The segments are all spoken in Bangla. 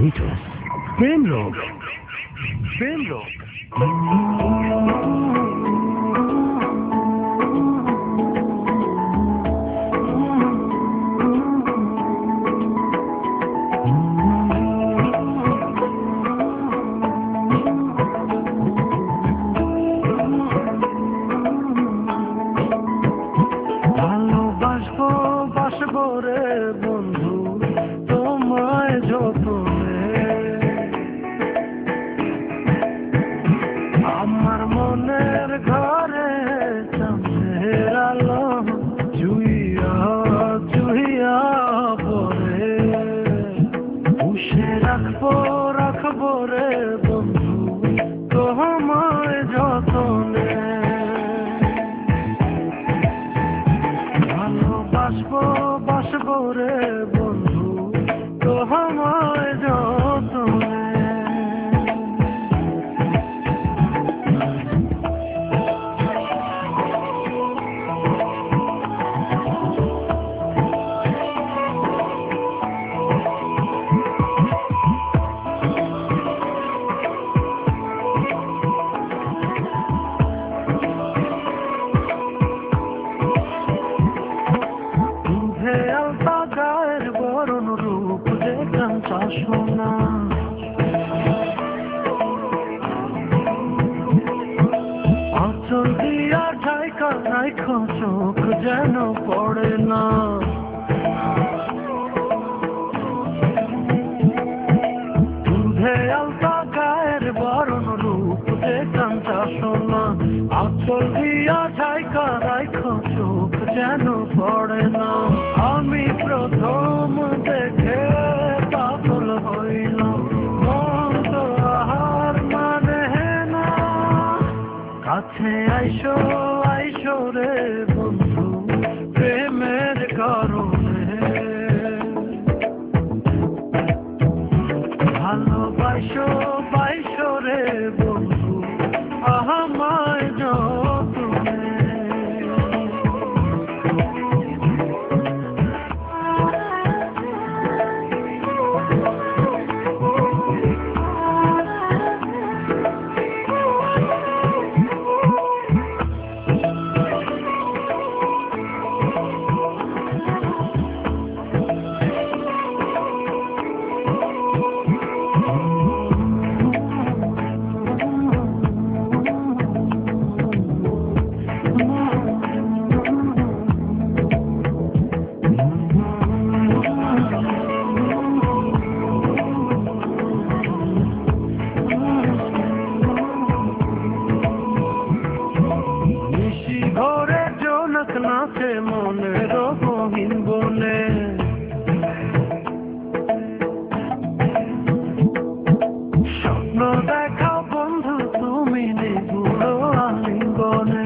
প্রেম রোগ, প্রেম রোগ। ভালোবাসবো বাসবো রে বন্ধু তোমায় যতনে, আমার মনের ঘরে চাঁদের আলো চুইয়া চুইয়া পরে, পুষে রাখবো রাখবো রে বন্ধু তোমায় যতনে। ভালোবাসবো বাসবো রে বন্ধু তোমায় যতনে। আলতা গায়ের বরণ রূপ দেখলাম চাষনা, অচল দিয়া ঢাইকা রাইখো চোখ যেন পড়ে না। দুধে আলতা গায়ের বরণ রূপ দেখলাম চাষনা, অচল দিয়া ঢাইকা রাইখো চোখ যেন পড়ে না। আমি প্রথম দেখে পাগল হইলাম, মন তো আহার মানে না। কাছে আইসো আইসো রে বন্ধু প্রেমের কারণে, ভালোবাসো বাইসো রে বন্ধু আমায় যতনে। ঘরে জোনাক নাচে মনের গহীন বনে, স্বপ্ন দেখাও বন্ধু তুমি নিগুড় আলিঙ্গনে।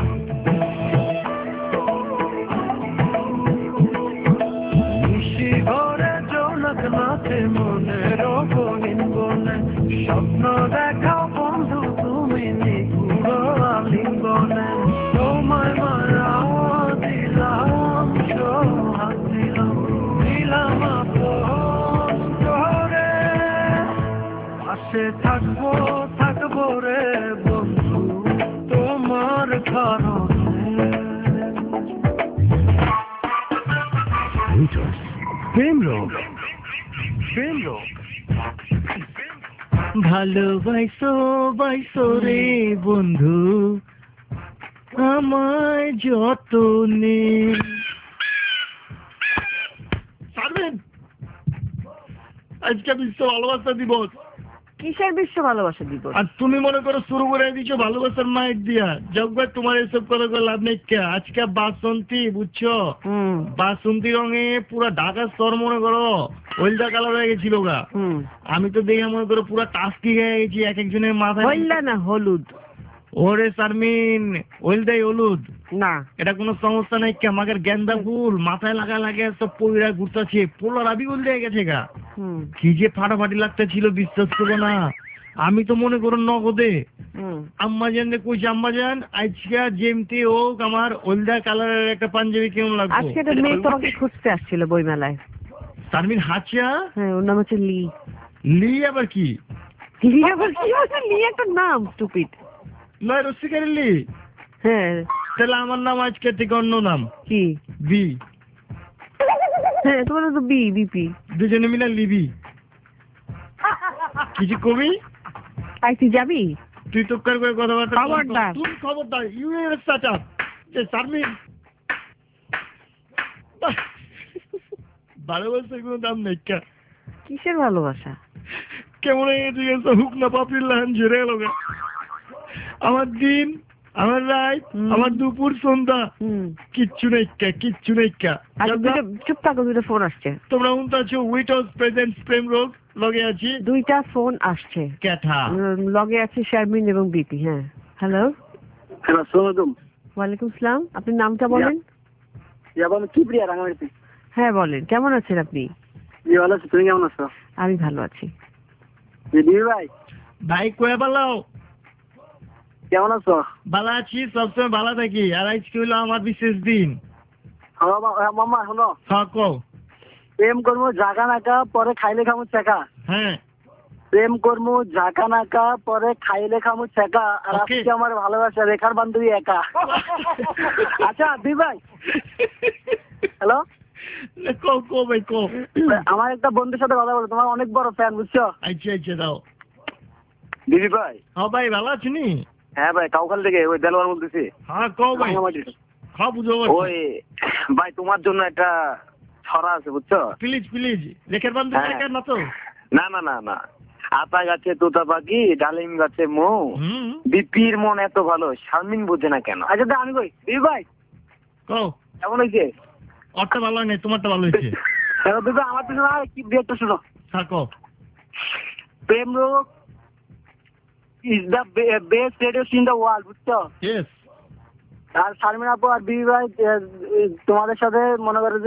নিশি ঘরে জোনাক নাচে মনের গহীন বনে, স্বপ্ন দেখাও বন্ধু তুমি নিগুড় আলিঙ্গনে। তোমায় মায়া দিলাম সোহাগ দিলাম দিলাম আপন করে, পাশে থাকবো থাকবো রে বন্ধু তোমার কারণে। প্রেম রোগ, প্রেম রোগ। ভালোবাসো বাইসো রে বন্ধু আমায় যতনে। আজকে বিশ্ব ভালোবাসা দিবস। কিসের বিশ্ব ভালোবাসা দিবস? আর তুমি মনে করো শুরু করে দিচ্ছ ভালোবাসার মাইক দিয়া। জগভাই তোমার এসব কথা করে লাভ নেই। আজকে বাসন্তী বুঝছো, বাসন্তী রঙে পুরা ঢাকা শহর মনে করো হলদা কালার হয়ে গেছিল গা। আমি তো দেখে মনে করো পুরা টাস্কি হয়ে গেছি এক একজনের মাথায়। হলদা না হলুদ। ওরে শারমিন হলদাই হলুদ না, এটা কোনো সমস্যা নাই। আমাকে গেন্দা ফুল মাথায় লাগা লাগে সব পইরা ঘুরতেছে, পোলা রাবি বল দিয়ে গেছে গা। কি যে ফাটাফাটি লাগতে ছিল বিশ্বাস করবো না। আমি তো মনে করো নগদে আম্মা জান কইছি, আম্মা জান আজকে যেমতি হোক আমার হলদা কালারের একটা পাঞ্জাবি কেমন লাগবে। আজকে একটা মেয়ে তোমাকে খুঁজতে আসছিল বইমেলায়। শারমিন হাঁচিয়া? হ্যাঁ, ওর নাম হচ্ছে লি। লি আবার কি? লি আবার কি আছে? লি একটা নাম, স্টুপিড। নয় রসিকারি লি। হ্যাঁ। তাহলে আমার নাম আজকে থেকে অন্য নাম। কি? বি। হ্যাঁ, তোমার তো বিপি। দুজনে মিলে লিবি। কিছু কবি? তাই তুই যাবি? তুই তো করে কথাবার্তা। খবরদার। তুই খবরদার, ইউ এর চাচা যে শারমিন ভালোবাসার কোনো দাম নেই। কিসের ভালোবাসা? কেমন হয়ে গেছে হুক না পাপড়ির লাহান ঝেড়ে গেল। আমার দিন, আমার রাত, আমার দুপুর সন্ধ্যা কিচ্ছু নেই, কিচ্ছু নেই। চুপ থাকো, দুটো ফোন আসছে। তোমরা উনতে আছো উইটস প্রেজেন্ট প্রেম রোগ লগে আছি। দুইটা ফোন আসছে। ক্যাঠা লগে আছে শারমিন এবং বিপি। হ্যাঁ, হ্যালো। হ্যালো, আসসালামু ওয়ালাইকুম সালাম। আপনার নামটা বলেন। আমি কিবরিয়া রাঙামাটি। হ্যাঁ বলেন, কেমন আছেন আপনি? জি ভালো আছি, তুমি কেমন আছো? আমি ভালো আছি। জি দিদি ভাই। ভাই কয়ে বলাও কেমন আছো? ভালো আছি, সবসময় ভালো থাকি। আর আজকে হইলো আমার বিশেষ দিন। মামা শোনো, হ্যাঁ কও। প্রেম করবো জাগা নাকা, পরে খাইলে খামু চেকা। হ্যাঁ প্রেম করবো জাগা নাকা, পরে খাইলে খামু চেকা। আর Okay. আজকে আমার ভালোবাসা রেখার বান্ধবী একা। আচ্ছা দিদি ভাই, হ্যালো। কও ভাই কও। আমার একটা বন্ধুর সাথে কথা বলো, তোমার অনেক বড় ফ্যান, বুঝছো? আচ্ছা দাও। দিদি ভাই। হ্যাঁ ভাই ভালো আছি নি? হ্যাঁ ভাই, কাউখাল থেকে ওই দেলোয়ার বলতেছি। হ্যাঁ কও ভাই। হ্যাঁ বুঝো ওই ভাই, তোমার জন্য একটা ছড়া আছে, বুঝছো? প্লিজ লেখার বান্ধব হ্যাঁ। না তো? না না না না, আতা গাছে তোতা পাখি, ডালিম গাছে মৌ, বিপির মন এত ভালো, শারমিন বোঝে না কেন। আচ্ছা আমি কই দিদি ভাই, কও। কেমন হয়েছে? ওরটা ভালো হয় নাই, তোমারটা ভালো হয়েছে। দিদি আমার তো শোনা, কি একটা শোনো। হ্যাঁ কও। Prem Rog is the best radio in the world, বুঝছো? ইয়েস। আর শারমিন আপু আর দিদি ভাই, তোমাদের সাথে মনে করো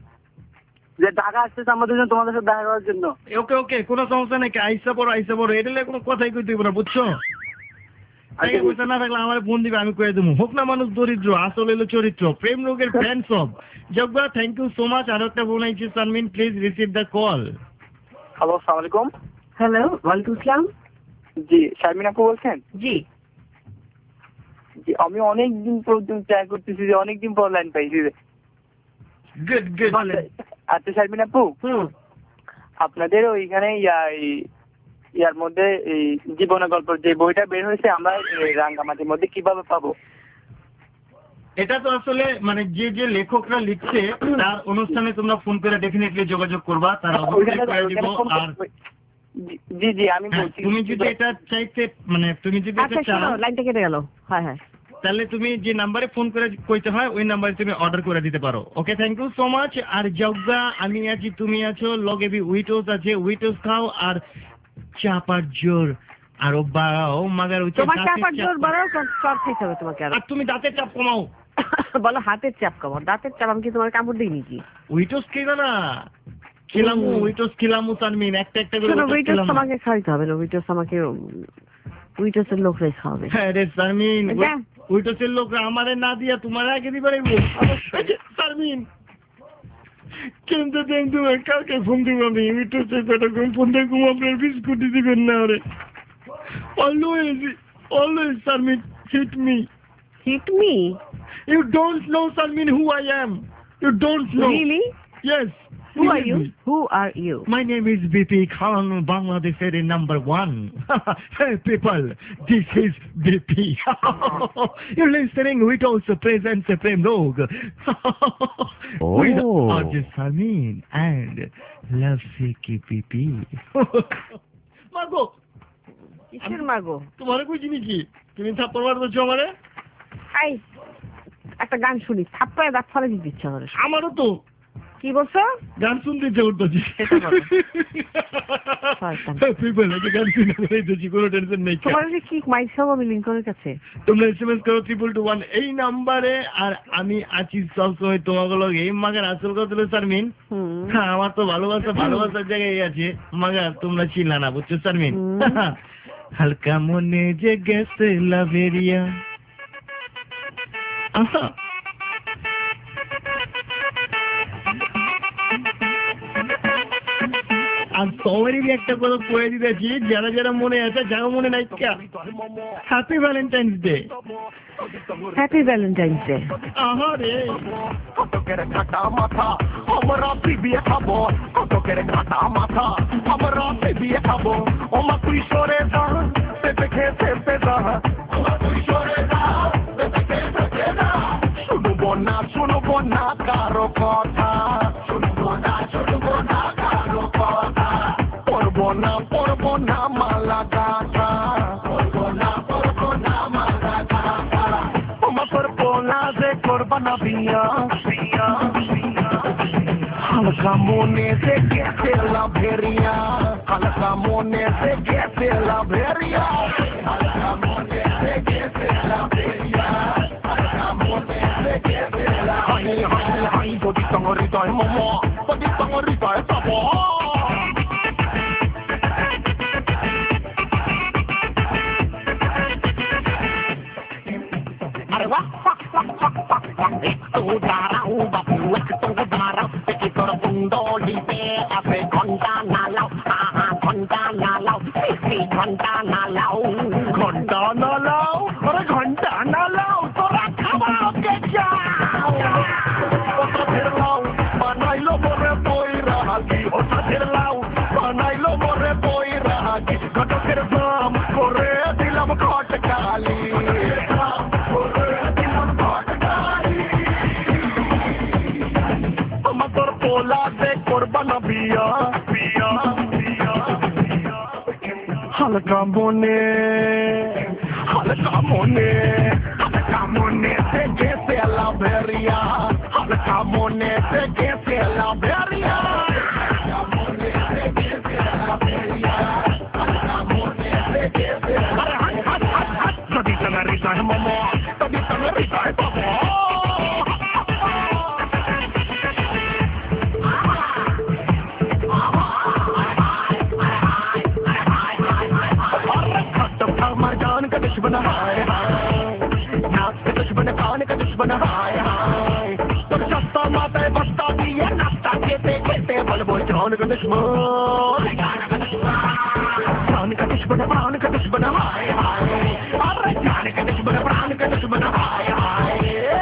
যে ঢাকা আসতেছে আমাদের জন্য, তোমাদের সাথে দেখা করার জন্য। ওকে কোনো সমস্যা নেই। আইসা পড়ো এটা নিয়ে কোনো কথাই কইতে হইব না, বুঝছো? টাকা পয়সা না থাকলে আমার ফোন দিবে, আমি কয়ে দেবো। হোক না মানুষ দরিদ্র, আসল এলো চরিত্র। প্রেম রোগের ফ্যান সব। জব্বা থ্যাংক ইউ সো মাচ। আর একটা ফোন আইছে Sharmin, please receive the call. Hello, আসসালামু আলাইকুম। হ্যালো, ওয়ালাইকুম সালাম। জি, শারমিন আপু বলছেন? জি। জি, আমি অনেকদিন পর্যন্ত ট্রাই করতেছি, যে অনেকদিন পর লাইন পাইছি। গুড আচ্ছা শারমিন আপু, আপনাদের ওইখানে ইয়ার মধ্যে এই জীবনের গল্প যে বইটা বের হয়েছে, আমরা রাঙ্গামাটির মধ্যে কিভাবে পাবো? এটা তো আসলে মানে যে লেখকরা লিখছে তার অনুষ্ঠানে তোমরা ফোন করে ডেফিনেটলি যোগাযোগ করবা, তারা অবশ্যই করে দিব। আর জি আমি বলছি, তুমি যদি এটা চাইতে মানে তুমি যদি এটা চাও, লাইনটা কেটে গেল। হ্যাঁ তাহলে তুমি যে নাম্বারে ফোন করে কইতে হয় ওই নাম্বারে তুমি অর্ডার করে দিতে পারো। Okay, thank you so much. আর জগ্গা আমি আছি, তুমি আছো, লগে বি উইটোস আছে, উইটোস খাও আর চাপার জোর আরো বাড়াও। মাগার তোমার চাপার জোর বাড়াও, চট খাইতে হবে তোমাকে। আর তুমি দাঁতের চাপ কমাও। বলো হাতের চাপ কমাও। দাঁতের চাপ আমি কি তোমার কামড় দিই নাকি? উইটোস খেলো না, খেলামু উইটোস খেলামু শারমিন, একটা করে উইটোস তোমাকে খাইতে হবে না। উইটোস আমাকে উইটোসের লোকরাই খাওয়াবে। হ্যাঁ রে শারমিন, উইটোসের লোকরা আমারে না দিয়া তোমার আগে দিবে রে শারমিন। কিন্তু তুমি কালকে ফোন দিব আমি, উইটোসের কথা ফোন দিয়ে আপনার বিস্কুটি দিবেন না রে। Always Sharmin, hit me. Hit me? You don't know Sarmin who I am. You don't know. Really? Yes. Who are you? Who are you? My name is BP Khan, Bangladesh's number 1. Hey people, this is BP. You're listening with also present Supreme Log. With Arjun Sarmin and Love Siki BP. Mago. কিসের মাগো? তোমারে কইছি নাকি? তুমি থাপ্পড় মারছো আমারে? আই একটা গান শুনি, থাপ্পড়ে দাঁত ফালে দিতে ইচ্ছা করে। আমারও তো। কি বলছো? গান শুনতে ইচ্ছা করতেছি। গান শুনতে কোনো টেনশন নেই। তোমার কি মাইক সব আমি লিঙ্কনের কাছে। তোমরা এসএমএস করো 222 এই নাম্বারে। আর আমি আছি সবসময় তোমাগুলো। এই মাগার আসল কথা হলো শারমিন, হ্যাঁ আমার তো ভালোবাসার জায়গায় আছে। মাগার তোমরা ছিল না, বুঝছো শারমিন? হালকা মনে যে গেছে লাভেরিয়া। আর সবারই একটা কথা কয়ে দিতেছি, যারা যারা মনে আছে, যারা মনে নাই, happy Valentine's day. Happy Valentine's day. আহারে কটকের ঘাটা মাথা আমরা বিয়ে খাবো, কটকের ঘাটা মাথা আমরা বিয়ে খাবো। ওমা তুই সরে যা, পেঁপে খেয়ে পেঁপে যা, ওমা তুই সরে যা, পেঁপে খেয়ে পেঁপে যা। শুনবো না কারো কথা, শুনবো না কারো কথা। পড়বো না মালা গাথা, পড়বো না মালা গাথা। ওমা তোর পোলা যে করবা না বিয়া, হালকা মনে से कैसे लाभेरिया, हल्का मोने से कैसे लाभेरिया, हल्का मोने से कैसे लाभेरिया, हल्का मोने से कैसे लाभेरिया। हाय हाय बड़ी तंगरी ताय मामा, बड़ी तंगरी ताय पापा। अरे वाह तो दाराऊ बापू तो दाराऊ की तोर बुंदोली पे अबे घंटा ना लाओ, घंटा ना लाओ, घंटा ना लाओ, घंटा ना लाओ, अरे घंटा ना लाओ तोरा खबाओ के जाओ। ओसा फिर लाओ बनाइलो मोरे बोई रागी, ओसा फिर लाओ बनाइलो मोरे बोई रागी। घटकेर दाम करे दिलम घट काली, पोला से कुर्बान बिया, हल्का मोने से कैसे लाभेरिया, हल्का मोने से कैसे लाभेरिया, हल्का मोने से कैसे लाभेरिया, हल्का मोने से कैसे। अरे हट कभी तंगरीता है मामा, कभी तंगरीता है पापा। दुश्मन हाय हाय, नाक के दुश्मन, कान के दुश्मन हाय हाय। तो सस्ता माता बस्ता दिए नाश्ता खेते बल बोल जान का दुश्मन, जान का दुश्मन, प्राण का दुश्मन हाय हाय। अरे जान का दुश्मन, प्राण का दुश्मन हाय हाय।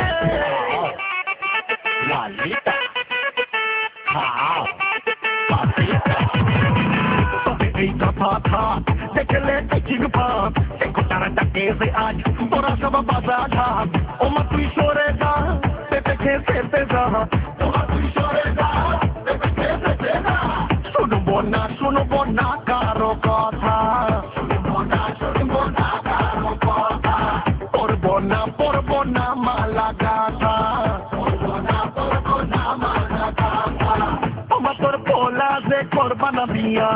लालिता हाँ पापीता सबे एक था देख ले चिंग पाप टके से आज तोरा सब बाजा था। ओमा तू सोरेगा पेपे खेसे पेजा, ओमा तू सोरेगा पेपे खेसे पेजा। सुनबो ना कारो कथा, सुनबो ना कारो कथा। पड़बो ना माला गाथा, पड़बो ना माला गाथा। ओमा तोर पोला से करबा ना बिया,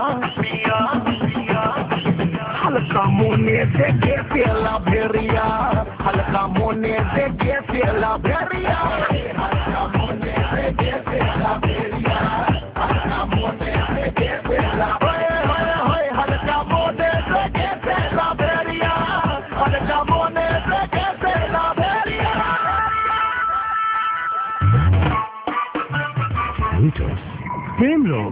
हल्का मोने से कैसे लाभेरिया, हल्का मोने से कैसे लाभेरिया, हल्का मोने से कैसे लाभेरिया, हल्का मोने से कैसे लाभेरिया, हल्का मोने से कैसे लाभेरिया, हल्का मोने से कैसे लाभेरिया। प्रेम लोग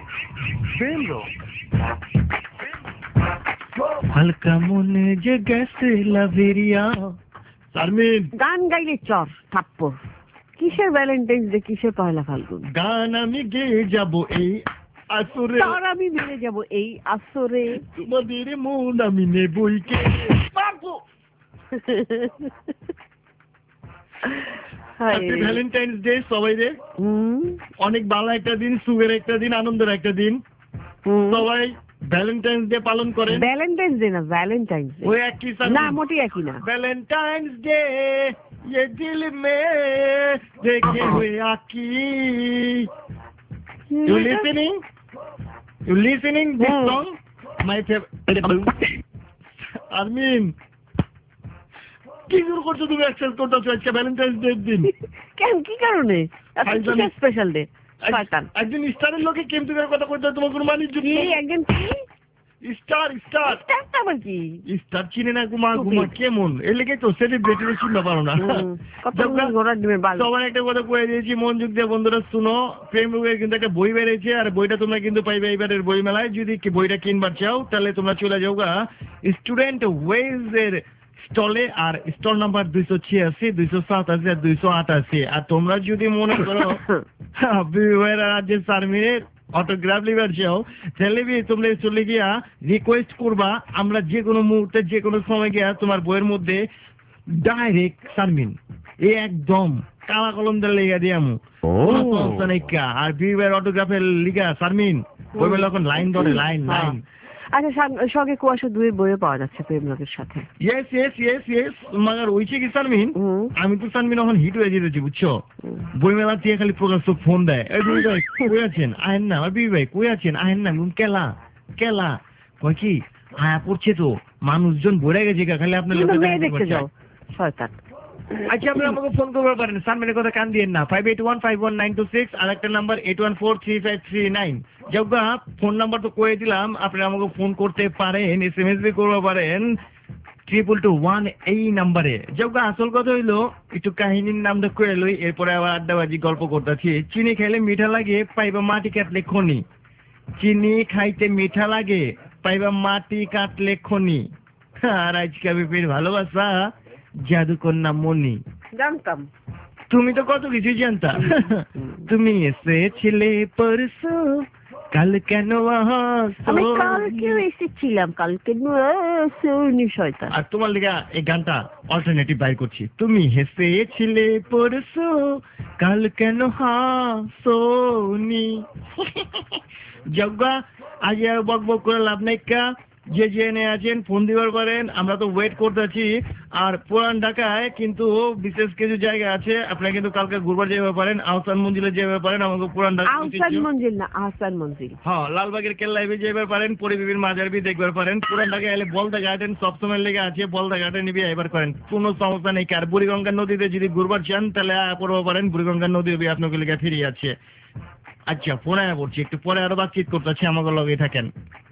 হালকা মনে যে গেছে লাভেরিয়া। শারমিন গান গাইলে চর থাপ্পড়। কিসের ভ্যালেন্টাইন্স ডে, কিসের পয়লা ফাল্গুন? গান আমি গেয়ে যাব এই আসরে, তার আমি মিলে যাব এই আসরে, তোমাদের মন আমি নেবই কে। হ্যাপি ভ্যালেন্টাইন্স ডে সবাই রে। অনেক ভালো একটা দিন, সুখের একটা দিন, আনন্দের একটা দিন। সবাই ভ্যালেন্টাইন্স ডে পালন করেন। ভ্যালেন্টাইন্স ডে না, ভ্যালেন্টাইন্স ডে। ওই একই না, মোটেই একই না। ভ্যালেন্টাইন্স ডে ये दिल में देखे हुए आकी। You listening this song? My favorite. Armin কি শুরু করছো তুমি? এক্সেস করতেছো আজকে ভ্যালেন্টাইন্স ডে দিন। কেন, কি কারণে? আজকে স্পেশাল ডে। একজন স্টারের লোকে কেমন কথা কইতে তোমার কোনো মানিজ্য কি? একজন কি স্টার স্টার স্টারটা আবার কি? স্টার চিনে না গুমা গুমা কেমন এর লেগে তো সেলিব্রিটি শুনতে পারো না। কত ঘোড়ার ডিমের বাল। সবার একটা কথা কয়ে দিয়েছি, মনোযোগ দিয়ে বন্ধুরা শুনো। প্রেম রোগের কিন্তু একটা বই বেরিয়েছে, আর বইটা তোমরা কিন্তু পাইবে এবারের বই মেলায়। যদি বইটা কিনবার চাও তাহলে তোমরা চলে যাও গা স্টুডেন্ট ওয়েজ এর স্টলে, আর স্টল নাম্বার 286, 287 আর 288। আর তোমরা যদি মনে করো রাজ্যের সারমিনের অটোগ্রাফ লিবার চাও তাহলে তোমরা চলে গিয়া রিকোয়েস্ট করবা, আমরা যে কোনো মুহূর্তে যে কোনো সময় গিয়া তোমার বইয়ের মধ্যে ডাইরেক্ট সারমিন এই একদম কালা কলম দিয়ে লেগে দিয়ামু। আর বিয়ের অটোগ্রাফের লিগা সারমিন বই মেলা এখন লাইন ধরে লাইন লাইন। আচ্ছা, সঙ্গে কুয়াশা 2 বইয়ে পাওয়া যাচ্ছে প্রেম রোগের সাথে। ইয়েস মাগার ওইছে কি সারমিন, আমি তো সারমিন এখন হিট হয়ে যেতেছি বুঝছো। বই মেলা দিয়ে খালি প্রকাশক ফোন দেয়, এই বিবি ভাই কই আছেন আহেন না, আর বিবি ভাই কই আছেন আহেন না, কেলা কেলা কয় কি আয়া পড়ছে তো মানুষজন ভরে গেছে খালি আপনার মেয়ে দেখতে যাও শয়তান। আচ্ছা আপনি আমাকে ফোন করতে পারেন, সারমিনের কথা কান দিয়েন না। 58151926 আর একটা নাম্বার 81435339। যোগ্যা ফোন নাম্বার তো কয়ে দিলাম, আপনি আমাকে ফোন করতে পারেন, SMS বি করতে পারেন 2221 এই নাম্বারে। যোগ্যা আসল কথা হইলো একটু কাহিনীর নামটা কয়ে লই, এরপরে আবার আড্ডাবাজি গল্প করতেছি। চিনি খাইলে মিঠা লাগে, পাইবা মাটি কাটলে খনি। চিনি খাইতে মিঠা লাগে, পাইবা মাটি কাটলে খনি। আর আজকে আমি ফের ভালোবাসা জাদুকন্যা মনি। জানতাম তুমি তো কত কিছু জানতা। তুমি এসেছিলে পরশু, কাল কেন আমি কালকেও এসেছিলাম, কালকে শুনি শয়তান। আর তোমার লেগে এই গানটা অল্টারনেটিভ বাইর করছি। তুমি হেসেছিলে পরশু, কাল কেন হাসোনি। যজ্ঞা আজ আর বক বক করে লাভ নাই কা, যে জেনে আছেন ফোন দিবার পারেন, আমরা তো ওয়েট করতেছি। আর পুরান ঢাকায় কিন্তু বিশেষ কিছু জায়গা আছে, আপনারা কিন্তু কালকে ঘুরবার যেতে পারেন, আহসান মঞ্জিলে যেতে পারেন। আমাকে পুরান ঢাকা আহসান মঞ্জিল না, আহসান মঞ্জিল। হ্যাঁ, লালবাগের কেল্লায় যেতে পারেন, পরিবিবির মাজার বি দেখবার পারেন। পুরান ঢাকায় এলে বলদা গার্ডেন সবসময় লেগে আছে, বলদা গার্ডেন নিবি এবার করেন, কোনো সমস্যা নেই। আর বুড়িগঙ্গা নদীতে যদি ঘুরবার চান তাহলে পড়বো পারেন, বুড়িগঙ্গা নদী আপনাকে লেগে ফিরিয়ে আছে। আচ্ছা ফোনে পড়ছি, একটু পরে আরো বাতচিত করতেছি, আমাকে লগে থাকেন।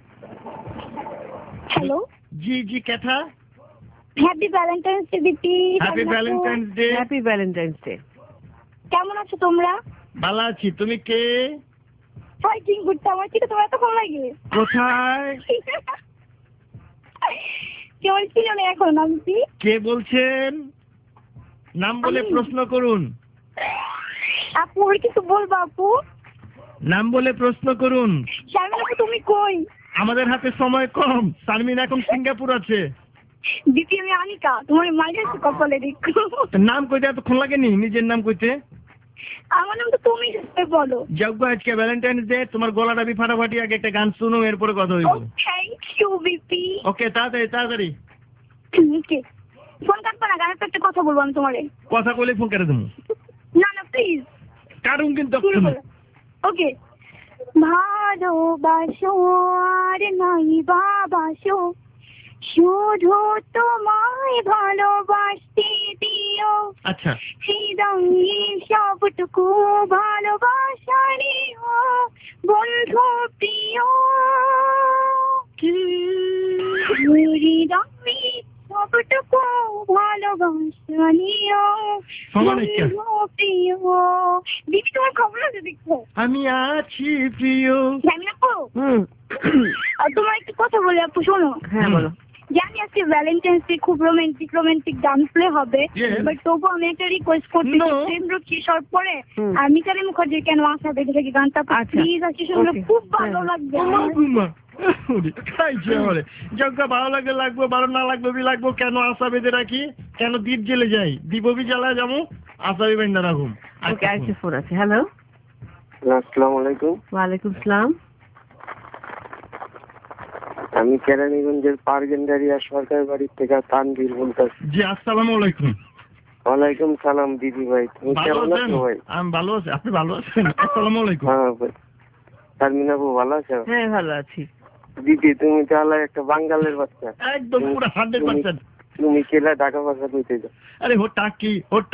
हेलो जी कैथा হ্যাপি ভ্যালেন্টাইন্স ডে দিদি। Happy Valentine's day. Happy Valentine's day. কেমন আছো তোমরা? ভালো আছি, তুমি কে? ফাইটিং করতে আমার কি তোমার এত ভালো লাগে? কোথায়? কেউ ছিল না এখন আমি। কে বলছেন? নাম বলে প্রশ্ন করুন। আপু ওর কিছু বলবো আপু? নাম বলে প্রশ্ন করুন। শারমিন আপু তুমি কই? আমাদের হাতে সময় কম, শারমিন এখন সিঙ্গাপুর আছে। দিদি আমি আনিকা, তোমার মাইরে কপালে দেখো। নাম কইতে এতক্ষণ লাগেনি নিজের নাম কইতে? আমার নাম তো তুমি বলো। যজ্ঞ আজকে ভ্যালেন্টাইন্স ডে, তোমার গলাটা বি ফাটাফাটি, আগে একটা গান শুনো এরপরে কথা হইব। Thank you BP. ওকে তাড়াতাড়ি তাড়াতাড়ি। ওকে ফোন কাটবা না, গানের একটা কথা বলবো আমি তোমারে। কথা কইলে ফোন কেটে দেবো। না না প্লিজ কারণ কিন্তু ওকে। ভালোবাসো আর নাই বাবাসো, শুধু তোমায় ভালোবাসতে দিও। আচ্ছা হৃদয়ে সবটুকু ভালোবাসা নিও বন্ধু প্রিয়। হৃদয়ে সবটুকু ভালোবাসা নিও বন্ধু প্রিয়। দিদি তোমার খবর আছে দেখো? আমি আছি প্রিয়। জানি না আপু। আর তোমার একটু কথা বলে আপু শোনো। হ্যাঁ বলো। জানি আজকে ভ্যালেন্টাইন্স ডে, খুব রোমান্টিক ডান্স প্লে হবে, বাট তবু আমি একটা রিকোয়েস্ট করতে শেষ হওয়ার পরে আমি কারে মুখার্জির কেন আশা বেঁধে থাকি গানটা প্লিজ আজকে শুনলে খুব ভালো লাগবে। যজ্ঞ ভালো লাগলে লাগবো, ভালো না লাগবে বি লাগবো। কেন আশা বেঁধে রাখি, কেন দ্বীপ জেলে যাই, দ্বীপ বি জ্বালা যাবো, আশা বি বেঁধে রাখুন। ওকে আরেকটা ফোন আছে। হ্যালো আসসালামু আলাইকুম। ওয়ালাইকুম সালাম। আমি কেরানীগঞ্জের পারগেন্ডারিয়া সরকার বাড়ির থেকে তানভীর বলতেছি। জি আসসালামু আলাইকুম। ওয়ালাইকুম সালাম দিদি ভাই, তুমি কেমন আছো ভাই? আমি ভালো আছি, আপনি ভালো আছেন? আসসালামু আলাইকুম। হ্যাঁ ভাই, শারমিন আপু ভালো আছো? হ্যাঁ ভালো আছি। দিদি তুমি তাহলে একটা বাঙ্গালের বাচ্চা, একদম পুরো 100%। তুমি কেলা ঢাকা ভাষা কইতে যাও। আরে ও টাকি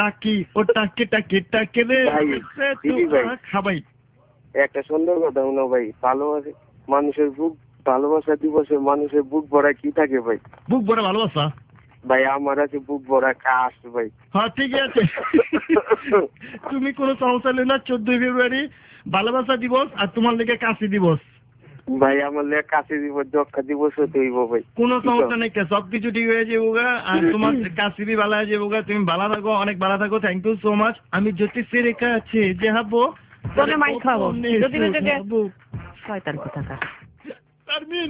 টাকি রে দিদি ভাই খাবাই। একটা সুন্দর কথা শুনো ভাই, ভালোবাসে মানুষের বুক ভালোবাসা দিবসে মানুষের বুক ভরা কি থাকে ভাই? বুক ভরা ভালোবাসা ভাই আমার আছে বুক ভরা কাশ ভাই। হ্যাঁ ঠিক আছে। তুমি কোনো সমস্যা নেই না, 14 ফেব্রুয়ারি ভালোবাসা দিবস আর তোমার লেগে কাশি দিবস। ভাই আমার লেগে কাশি দিবস যক্ষা দিবস হতে হইব ভাই। কোনো সমস্যা নেই, সবকিছু ঠিক হয়ে যাবো আর তোমার কাশি বি ভালো হয়ে যাবো। তুমি ভালো থাকো, অনেক ভালো থাকো। Thank you so much. আমি জ্যোতিষে রেখা আছে যে হাবো তোরে মাই খাবো শয়তান কোথাকার। তারমিন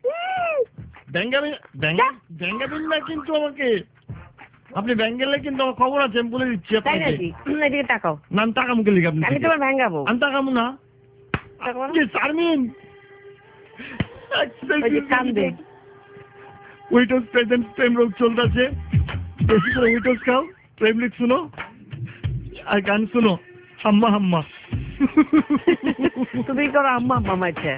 ব্যাঙ্গাবিন না কিন্তু আমাকে, আপনি ব্যাঙ্গেলে কিন্তু আমার খবর আছে, আমি বলে দিচ্ছি আপনাকে। এদিকে তাকাও। না আমি টাকা মুখে লিখে আপনি, আমি তোমার ভেঙ্গাবো। আমি টাকাবো না। তারমিন কান্দে উইটোস প্রেজেন্ট প্রেম রোগ চলতেছে, বেশি করে উইটোস খাও, প্রেম লিখ শুনো আর গান শুনো। হাম্মা হাম্মা তুমি করো আম্মা আম্মা মাইছে।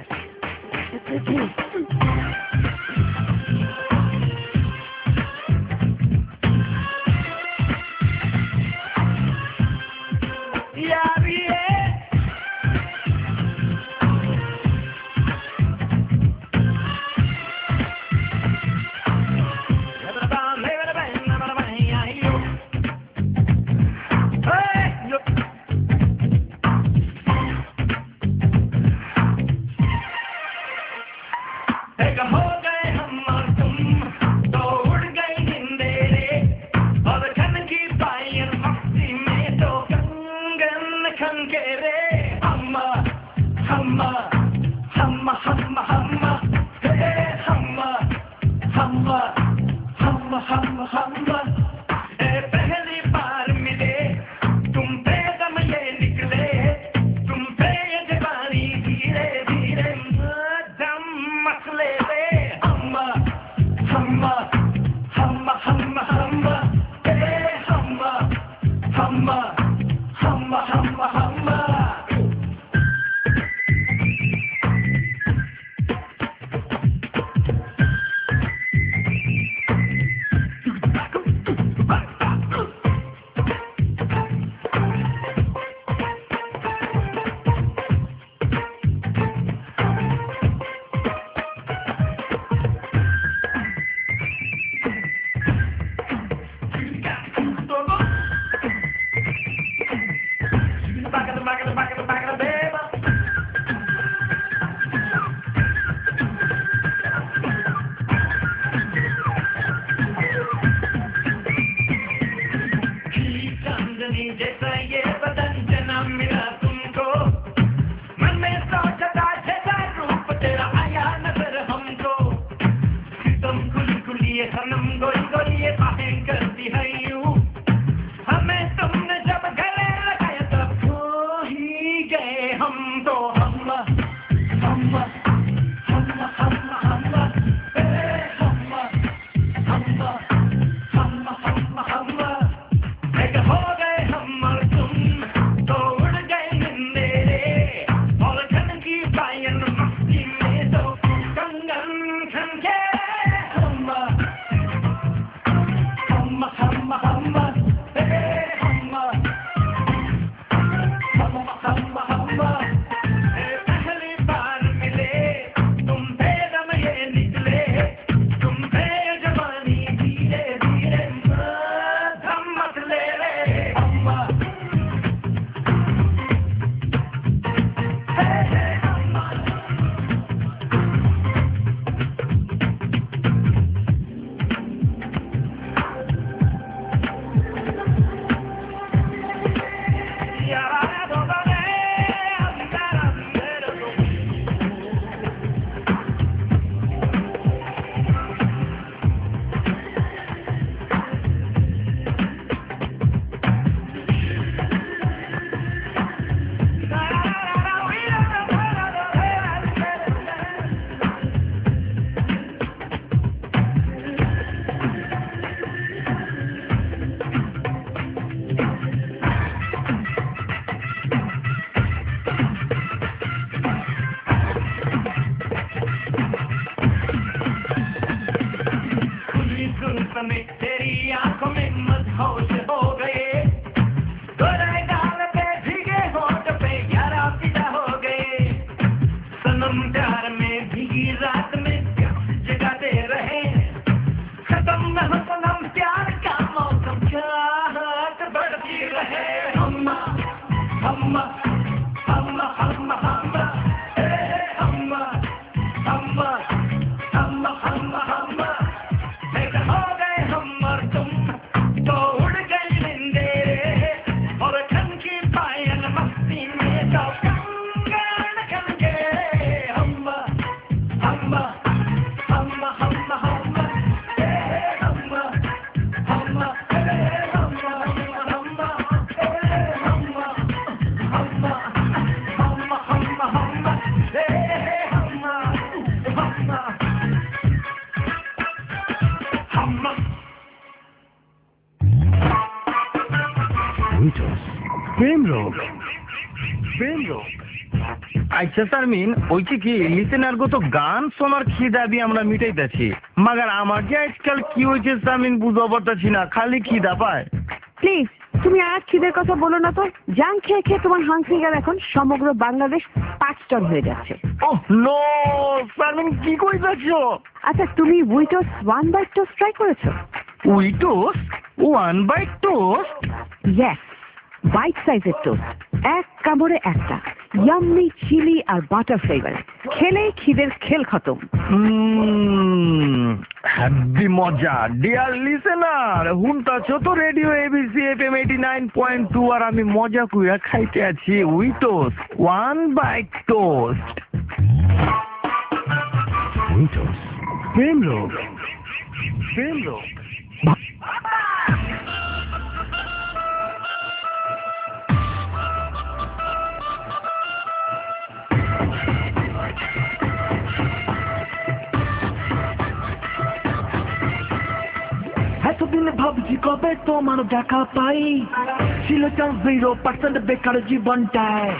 प्यार में भीगी रात আচ্ছা শারমিন, ওইটি কি লিসেনার গো তো গান শোনার খিদা দিয়ে আমরা মিটাইতেছি, মাগার আমার যে আজকাল কি হয়েছে শারমিন বুঝতে পারতেছি না, খালি খিদা পায়। প্লিজ তুমি আর খিদের কথা বলো না তো। জাং খেয়ে খেয়ে তোমার হাঙ্কিগার এখন সমগ্র বাংলাদেশ 5 টন হয়ে যাচ্ছে। ওহ নো শারমিন, কি কইতাছ? আচ্ছা তুমি উইটোস 1 বাইট টোস্ট ট্রাই করেছো? উইটোস 1 বাইট টোস্ট? ইয়েস, বাইট সাইজের টোস্ট, এক কামড়ে একটা, ইয়াম্মি চিলি আর বাটার ফ্লেভার, খেলেই খিদের খেল খতম। হ্যাপি মজা। ডিয়ার লিসেনার, হুনতাছ তো রেডিও এবিসি এফএম 89.2 আর আমি মজা কইরা খাইতে আছি উইটোস 1 বাইট টোস্ট। উইটোস প্রেম রোগ, প্রেম রোগ। এতদিন ভাবছি কবে তোমার দেখা পাই, ছিল চান্স 0% বেকার জীবনটায়।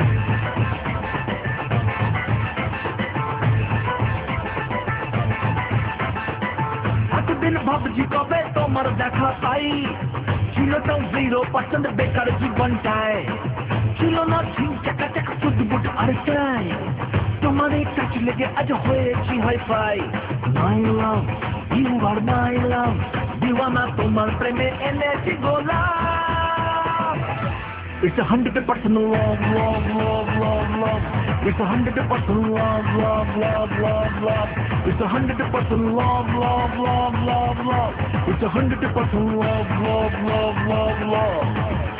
এতদিন ভাবছি কবে তোমার দেখা পাই, ছিল চান্স 0% বেকার জীবনটায়। ছিল না ঝিং চাকা চাকা শুধু বুট আর চাই, তোমার এই কাছ লেগে আজ হয়েছি hifi. My love, you are my love, দিওয়ানা তোমার প্রেমে এনেছি গোলাপ। It's 100% love, love, love, love, love. It's 100% love, love, love, love, love. It's 100% love, love, love, love, love. It's 100% love, love, love, love, love.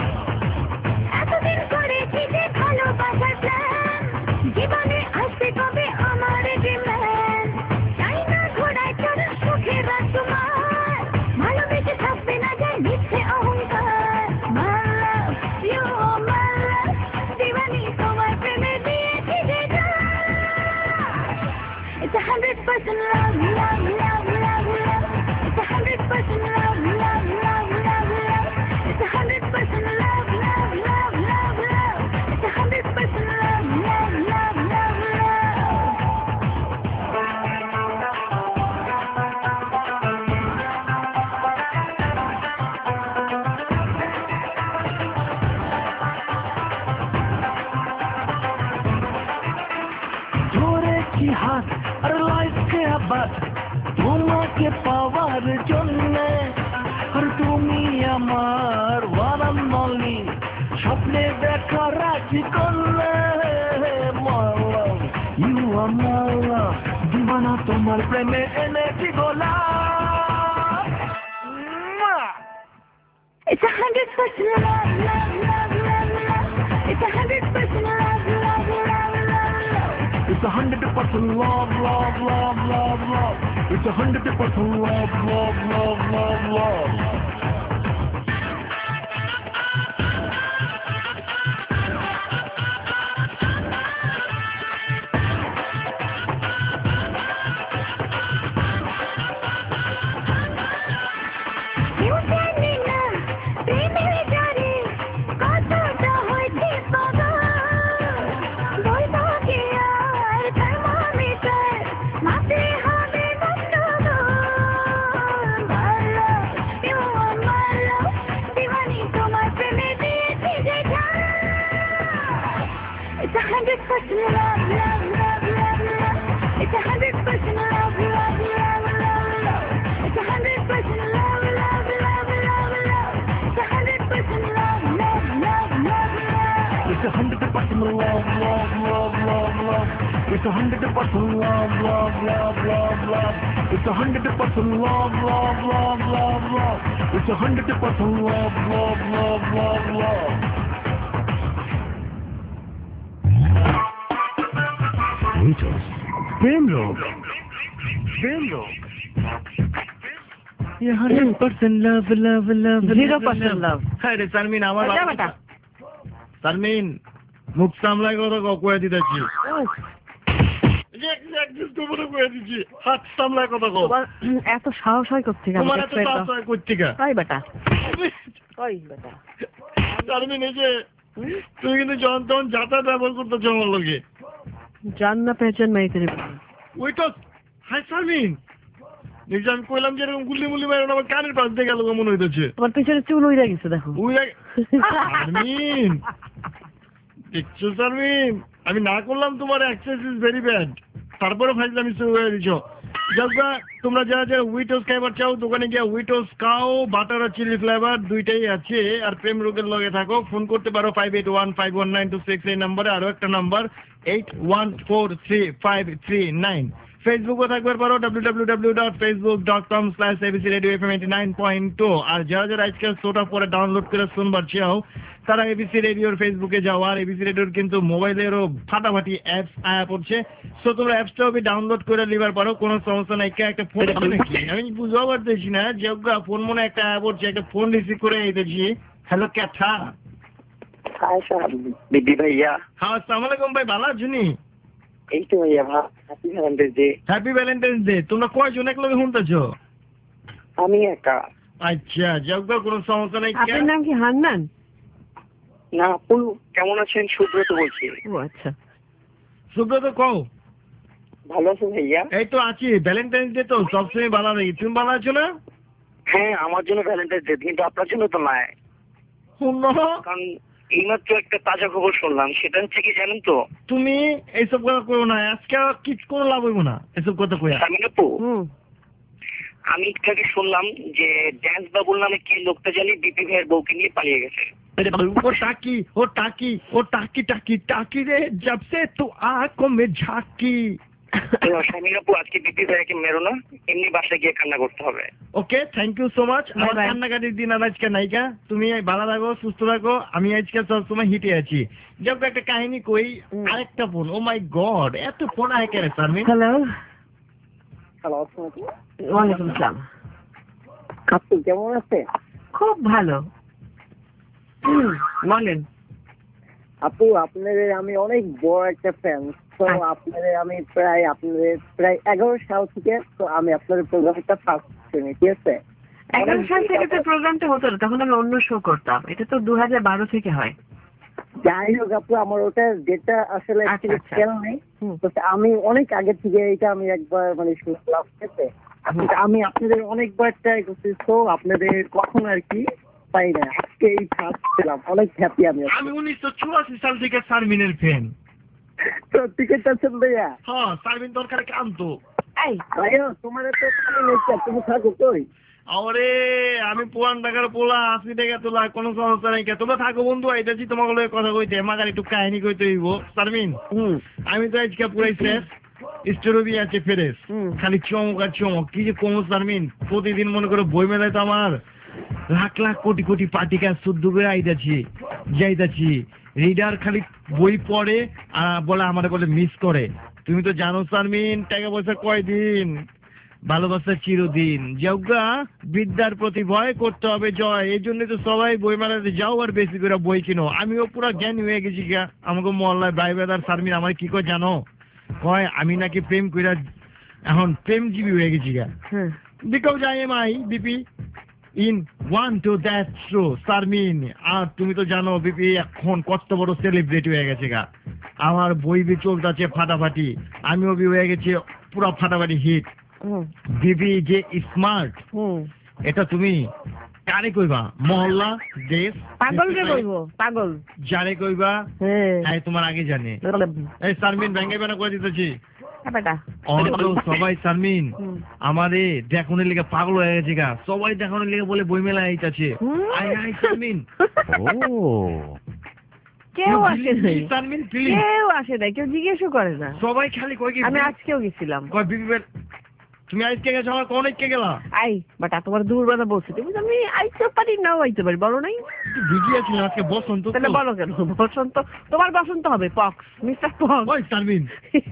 এতদিন করেছি যে ভালোবাসার প্ল্যান, জীবনে আসবে কবে আমার ডিম্যান। চাই না ঘোড়ায় চড় সুখের রাজকুমার, ভালোবেসে থাকবে না যায় মিথ্যে অহংকার। My love, you are my love, দিওয়ানি তোমার প্রেমে দিয়েছি যে জান। It's 100% love, love, love, love, love. It's 100% love, love, love, love, love. It's 100% love, love, love, love, love. It's 100% love, love, love, love, love. ধরেছি হাত আর লাইফকে আবার তোমাকে পাওয়ার জন্যে, আর তুমি আমার ওয়ারান্নলি স্বপ্নে দেখা রাজি করলে। My love, you are my love, দিওয়ানা তোমার প্রেমে এনেছি গোলাপ। It's 100% love, love, love, love, love. It's 100% love, love, love, love, love. It's 100% love, love, love, love, love. It's 100% love, love, love, love, love. You জানি না প্রেমের জারে কতটা হয়েছে পাগল। বলবো কি আর থার্মোমিটার মাপতে হবে গন্ডগোল। My love, you are my love, দিওয়ানি তোমার প্রেমে দিয়েছি যে জান। It's 100% love, love, love, love, love. It's 100% love, love, love, love, love. It's 100% love, love, love, love, love. It's 100% love, love, love, love, love. It's 100% love, love, love, love, love. It's 100% love, love, love, love, love. It's 100% love, love, love, love, love. It's 100% love, love, love, love, love. Waitress. Premrog. ये 100% love, love, love, 0% love. হ্যাঁ রে সারমিন আমার যা বেটা। সারমিন মুখ সামলাই কথা কয়ে দিতেছি হাত সামলাই কথা কও তোমার এত সাহস হয় কোত্থেকে? তোমার এত সাহস হয় কোত্থেকে? কই বেটা, কই বেটা। সারমিন এই যে তুই কিন্তু যখন তখন যাতায়াত ব্যবহার করতেছ আমার লগে জান না পেছন মাই করে ওই তো হাই সারমিন দেখছি আমি কইলাম যে এরকম গুল্লি মুল্লি মারো আমার কানের পাশ দিয়ে গেল মনে হইতেছে তোমার পিছনে চুল উইরা গেছে দেখো। সারমিন দেখছো সারমিন আমি না করলাম তোমার এক্সারসাইজ ইজ ভেরি ব্যাড তারপরে ফাইজলামি শুরু হয়ে দিছো। যারা তোমরা যারা উইটোস খাইবার চাও দোকানে গিয়ে উইটোস খাও, বাটার আর চিলি ফ্লেভার দুইটাই আছে। আর প্রেম রোগের লগে থাকো, ফোন করতে পারো 58151926 এই নম্বরে। আরো একটা নাম্বার 81435339। ফেসবুকও থাকবে পারো www.facebook.com/abcradiofm89.2। আর যারা আজকাল শোটা পরে ডাউনলোড করে শুনবার চাও তারা এবিসি রেডিওর ফেসবুকে যাও। আর এবিসি রেডিওর কিন্তু মোবাইলেরও ফাটাফাটি অ্যাপস আয়া পড়ছে, সো তোমরা অ্যাপসটাও ডাউনলোড করে নিবার পারো, কোনো সমস্যা নাই। একটা ফোন নাকি আমি বুঝতে পারতেছি না যে ফোন মনে একটা অ্যাপ পড়ছে, একটা ফোন রিসিভ করে এইতেছি। হ্যালো ক্যাথা। হাই স্যার, বিডি ভাইয়া। হ্যাঁ আসসালামু আলাইকুম ভাই, ভালো আছো নি? এই তো ভাইয়া, happy Valentine's day. Happy Valentine's day. তোমরা কয়জন একলগে শুনতেছো? আমি একা। আচ্ছা যাক, কোনো সমস্যা নাই। আপনার নাম কি হান্নান? না আপু, কেমন আছেন? সুব্রত বলছি। ও আচ্ছা, সুব্রত কও। ভালো আছেন ভাইয়া? এই তো আছি, ভ্যালেন্টাইন্স ডে তো সবসময় ভালো লাগে। তুমি ভালো আছো না? হ্যাঁ, আমার জন্য ভ্যালেন্টাইন্স ডে, কিন্তু আপনার জন্য তো নয়। কারণ এইমাত্র একটা তাজা খবর শুনলাম, সেটা হচ্ছে কি জানেন তো? তুমি এইসব কথা কইও না, আজকে কিছু কোনো লাভ হইব না এসব কথা কইয়া। আমি আপু, আমি একটু আগে শুনলাম যে ড্যান্স বাবুল নামে কি লোকটা জানি বিপি ভাইয়ের বউকে নিয়ে পালিয়ে গেছে। ও টাকি রে জব সে তু আঁখোं में झांकी। স্বামী আপু, আজকে বিপি ভাইয়াকে মেরো না, এমনি বাসায় গিয়ে কান্না করতে হবে। Okay, thank you so much. আমার কান্নাকাটির দিন আর আজকে নাইকা। তুমি ভালো থাকো, সুস্থ থাকো। আমি আজকে সবসময় হিটে আছি। যখন একটা কাহিনী কই, আরেকটা ফোন। ও মাই গড, এত ফোন আয় কেন সারমিন? হ্যালো। হ্যালো, ওয়ালাইকুম আসসালাম। আপু কেমন আছে? খুব ভালো। বলেন। আপু, আপনাদের আমি অনেক বড় একটা ফ্যান। তো আপনাদের আমি প্রায় 11 সাল থেকে তো আমি আপনাদের প্রোগ্রামটা ফার্স্ট শুনি, ঠিক আছে? 11 সাল থেকে তো প্রোগ্রামটা হতো না, তখন আমি অন্য শো করতাম। এটা তো 2012 থেকে হয়। যাই হোক আপু, আমার ওটা যেটা আসলে খেয়াল নেই, আমি অনেক আগে থেকে এটা আমি একবার মানে শুনলাম, ঠিক আছে? আমি আপনাদের অনেকবার ট্রাই করছি, তো আপনাদের কখন আর কি পাই না, আজকে এই ফার্স্ট ছিলাম, অনেক হ্যাপি। আমি 1984 সাল থেকে সারমিনের ফ্যান। তো টিকিট আছেন ভাইয়া? হ্যাঁ, সারমিন দরকার ক্লান্ত। এই ভাইয়া, তোমার তো তুমি থাকো কই? আরে আমি 50 টাকার পোলা, 80 টাকা তোলা, কোনো সমস্যা নাই। তোমরা থাকো বন্ধু, আইতাছি তোমাকে লয়ে কথা কইতে, মাগার একটু কাহিনী কইতে হইব। সারমিন, আমি তো আজকে পুরাই শেষ, স্টোরি আছে ফেরেস, খালি চমক আর চমক। কি যে কম সারমিন, প্রতিদিন মনে করো বই মেলায় তো আমার লাখ লাখ কোটি কোটি পাটিকা শুদ্ধ করে আইতাছি যাইতাছি। রিডার খালি বই পড়ে আর বলে আমার বলে মিস করে। তুমি তো জানো সারমিন, টাকা পয়সা কয়দিন, ভালোবাসা চিরদিন। যজ্ঞা বিদ্যার প্রতি ভয় করতে হবে জয়। এই জন্য তো সবাই বই মেলাতে যাও আর বেশি করে বই কিনো। আমিও পুরো জ্ঞানী হয়ে গেছি গা। আমাকে মহল্লায় ভাই বেদার সারমিন আমার কি কয় জানো? কয় আমি নাকি প্রেম কইরা এখন প্রেমজীবী হয়ে গেছি গা। Because I am I BP in one two that true Sharmin. আর তুমি তো জানো বিপি এখন কত বড় সেলিব্রিটি হয়ে গেছে গা। আমার বই বি চলতেছে ফাটাফাটি, আমিও বি হয়ে গেছি পুরো ফাটাফাটি হিট। বিবি যে স্মার্ট, এটা তুমি কারে কইবা? মহল্লা, দেশ, পাগল রে কইবো, পাগল যারে কইবা হ্যাঁ তোমার আগে জানে। এই সারমিন ভেঙ্গে বেনা করে দিতেছি সবাই। সারমিন আমারে দেখানোর লেগে পাগল হয়ে গেছে গা। সবাই দেখানোর লেগে বলে বই মেলা আইতাছে। আই সারমিন। ও কেউ আসে নাই, শারমিন প্লিজ, কেউ আসে নাই, কেউ জিজ্ঞেসও করে না। সবাই খালি কয় কি আমি আজকেও গেছিলাম। কয় বিবিবের তুমি আজকে গেছো, আমার কোন কে গেলা? আই বাট তোমার দূরবেলা বলছি, তুমি আমি আইতে পারি নাও আইতে পারি, বলো নাই? বিজি আছি আজকে, বসন্ত। তাহলে বলো কেন? বসন্ত, তোমার বসন্ত হবে, পক্স, মিস্টার পক্স। ওই শারমিন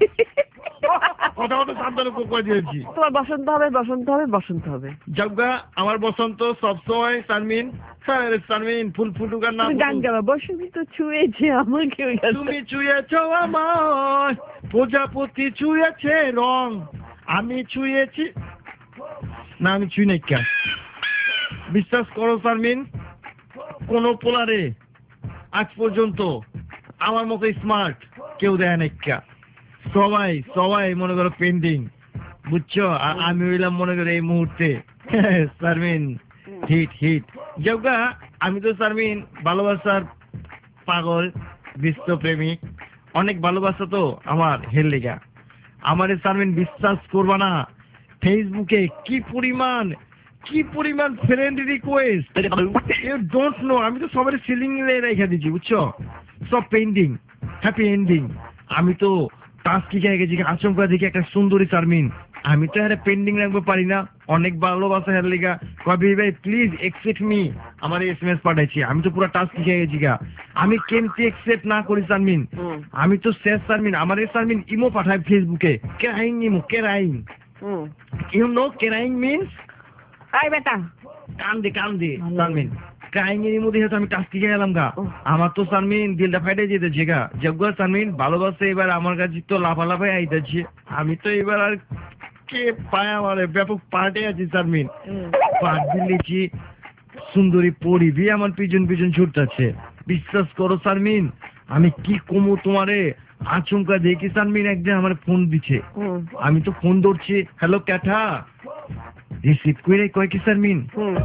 কথা কথা সাবধানে কয়ে দিয়েছি, তোমার বসন্ত হবে, বসন্ত হবে, বসন্ত হবে। জগা আমার বসন্ত সবসময় শারমিন। হ্যাঁ শারমিন, ফুল ফুটুকার নাম গান গাবা, বসন্ত ছুঁয়েছে আমাকে, তুমি ছুঁয়েছো আমার, প্রজাপতি ছুঁয়েছে রং, আমি ছুঁয়েছি না, আমি ছুঁই নাই। কেন বিশ্বাস করো শারমিন, কোন পোলারে আজ পর্যন্ত আমার মতো স্মার্ট কেউ দেয় নাই। সবাই সবাই মনে করো পেন্ডিং, বুঝছো? আমি হইলাম মনে করো এই মুহূর্তে শারমিন হিট হিট। যোগা আমি তো শারমিন ভালোবাসার পাগল, বিশ্বপ্রেমিক, অনেক ভালোবাসা তো আমার হেললিগা। আমার শারমিন বিশ্বাস করবা না, ফেসবুকে কি পরিমাণ friend request, you don't know. আমি তো সবারই সিলিং রেখে দিচ্ছি, বুঝছো? সব পেন্ডিং, হ্যাপি এন্ডিং। আমি তো টাস্ক কি গেছি, আচমকা দেখি একটা সুন্দরী শারমিন, আমি তো আরে পেন্ডিং রাখতে পারি না। অনেক ভালোবাসা হের লিগা, কবি ভাই প্লিজ একসেপ্ট মি, আমার এসএমএস পাঠাইছি। আমি তো পুরো টাস্ক শিখে গেছি গা, আমি কেমতি একসেপ্ট না করি শারমিন? আমি তো শেষ শারমিন, আমার এই শারমিন ইমো পাঠায় ফেসবুকে, crying emo, crying. You know crying means? আই বেটা কান্দে শারমিন, ক্রাইং এর মধ্যে আমি টাস্ক শিখে গেলাম গা। আমার তো শারমিন দিলটা ফাইটে যেতেছে গা। জগ্গা শারমিন ভালোবাসে এবার আমার কাছে তো লাফালাফাই আইতেছে। আমি তো এবার আর কে পায় আমার ব্যাপক পার্টে আছি শারমিন, পার্ট দিলেছি সুন্দরী পরিবি আমার পিছন পিছন ছুটতেছে। বিশ্বাস করো শারমিন, আমি কি কমু তোমারে, আচমকা দেখি শারমিন একদিন আমার ফোন দিচ্ছে, আমি তো ফোন ধরছি, হ্যালো ক্যাঠা, রিসিভ করে কয় কি শারমিন,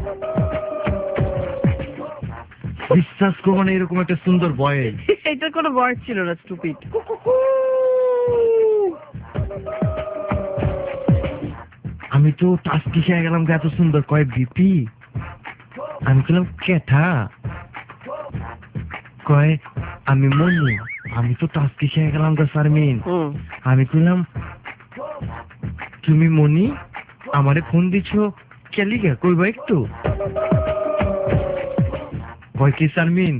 বিশ্বাস করবো না এরকম একটা সুন্দর বয়েস। এটা কোনো বয়স ছিল না, স্টুপিড। আমি তো টাস্কি খেয়ে গেলাম, এত সুন্দর কয় বিপি। আমি বললাম কেঠা, কয় আমি মনু। আমি তো টাস্কি খেয়ে গেলাম গা শারমিন। আমি বললাম তুমি মনি, আমারে ফোন দিছ কেলি গে, কইবা একটু? কয় কি শারমিন,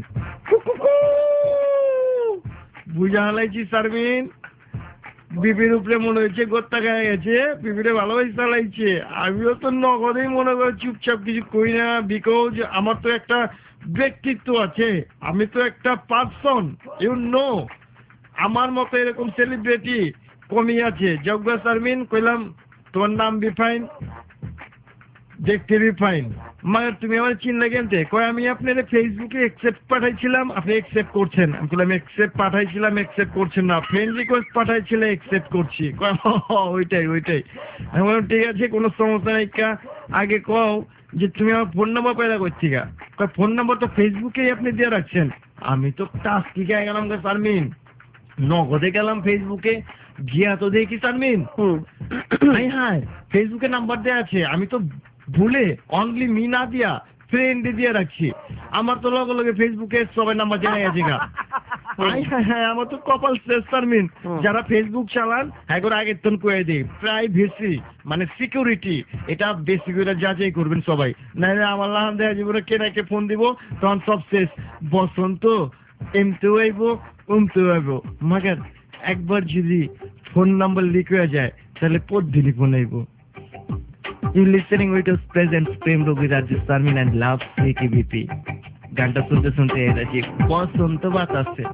বুঝা হালাইছি শারমিন, বিপির উপরে মনে হয়েছে গোত্তা গায়ে গেছে, বিপিরে ভালোবাসি চালাইছে। আমিও তো নগদেই মনে করে চুপচাপ কিছু করি না, বিকজ আমার তো একটা ব্যক্তিত্ব আছে, আমি তো একটা পার্সন, ইউ নো। আমার মতো এরকম সেলিব্রিটি কমই আছে। জগ্গা শারমিন কইলাম তোমার নাম বিফাইন, দেখতে বিফাইন, মানে তুমি আমার চিনলে কেনতে? কয় আমি আপনার ফেসবুকে অ্যাকসেপ্ট পাঠাইছিলাম, আপনি অ্যাকসেপ্ট করছেন। আমি বললাম অ্যাকসেপ্ট পাঠাইছিলাম, অ্যাকসেপ্ট করছেন না, ফ্রেন্ড রিকোয়েস্ট পাঠাইছিলে, অ্যাকসেপ্ট করছি। কয় ওইটাই। আমি বললাম ঠিক আছে, কোনো সমস্যা নাই। আগে কও যে তুমি আমার ফোন নাম্বার পেলা করছি গা? কয় ফোন নাম্বার তো ফেসবুকেই আপনি দিয়ে রাখছেন। আমি তো টাস্ক কি গেলাম গা শারমিন, নগদে গেলাম ফেসবুকে, গিয়া তো দেখি শারমিন হ্যাঁ ফেসবুকে নাম্বার দেওয়া আছে, আমি তো ভুলে অনলি মি না দিয়া ফ্রেন্ড দিয়ে রাখছি। আমার তো লগে লগে ফেসবুকে সবাই নাম্বার জানা গেছে গা। হ্যাঁ আমার তো কপাল শেষ শারমিন। যারা ফেসবুক চালান একবার আগের তন কয়ে দিই, প্রাইভেসি মানে সিকিউরিটি, এটা বেশি করে যাচাই করবেন সবাই, নাহলে আমার লাহান দেওয়া জীবনে কে না কে ফোন দিব, তখন সব শেষ। বসন্ত এমতেও আইব উমতেও আইব, মাগার একবার যদি ফোন নাম্বার লিক হয়ে যায় তাহলে প্রতিদিনই ফোন আইব। You listening with us present প্রেম রোগী রাজ্য শারমিন and love CKBP। গানটা শুনতে শুনতে এসেছি বসন্ত বাতাসে।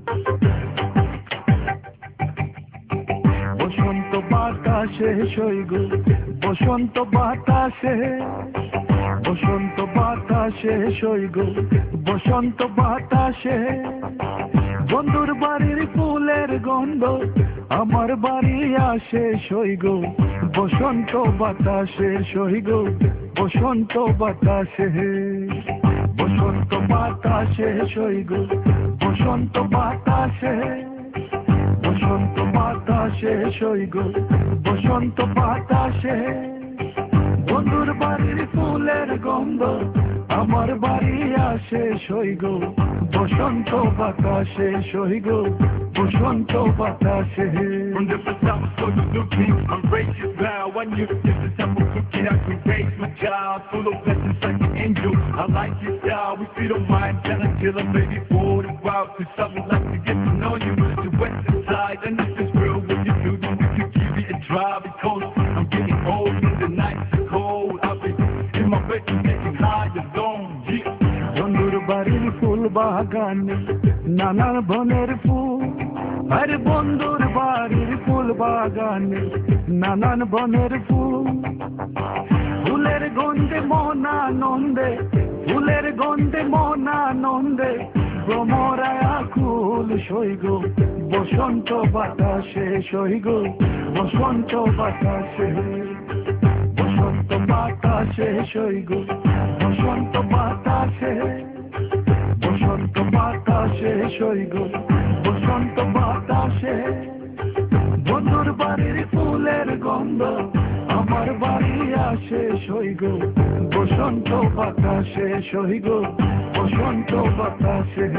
বসন্ত বাতাসে সইগ, বসন্ত বাতাসে, বসন্ত বাতাসে সইগ, বসন্ত বাতাসে, বন্ধুর বাড়ির ফুলের গন্ধ আমার বাড়ি আসে সইগ, বসন্ত বাতাসে সইগ, বসন্ত বাতাসে, বসন্ত বাতাসে সইগ, বসন্ত বাতাসে, বসন্ত বাতাসে সইগ, বসন্ত বাতাসে, বন্ধুর বাড়ির ফুলের গন্ধ আমার বাড়ি আসে সইগ বসন্ত বাতাসে সইগ বসন্ত বাতাসে From the south, so you look me, I'm gracious now. When you this is how I'm cooking, I can raise my child. Full of blessings like an angel. I like your style. If you don't mind, tell her till I'm baby forward and wild. Cause I would like to get to know you. But you're west inside, and if it's real, what you do, then we could give it a try. Because I'm getting old, and the nights are cold. I'll be in my bed, getting high alone. Yeah. বন্ধুর বাড়ির ফুল বাগানে নানান বনের ফুল আরে বন্ধুর বাড়ির ফুল বাগানে নানান বনের ফুল ফুলের গন্ধে মন আনন্দে ফুলের গন্ধে মন আনন্দে ভ্রমরায় আকুল সইগ বসন্ত বাতাসে সইগ বসন্ত বাতাসে বসন্ত বাতাসে সইগ বসন্ত বাতাসে বসন্ত বাতাসে সইগ বসন্ত বাতাসে বন্ধুর বাড়ির ফুলের গন্ধ আমার বাড়ি আসে সইগ বসন্ত বাতাসে সইগ বসন্ত বাতাসে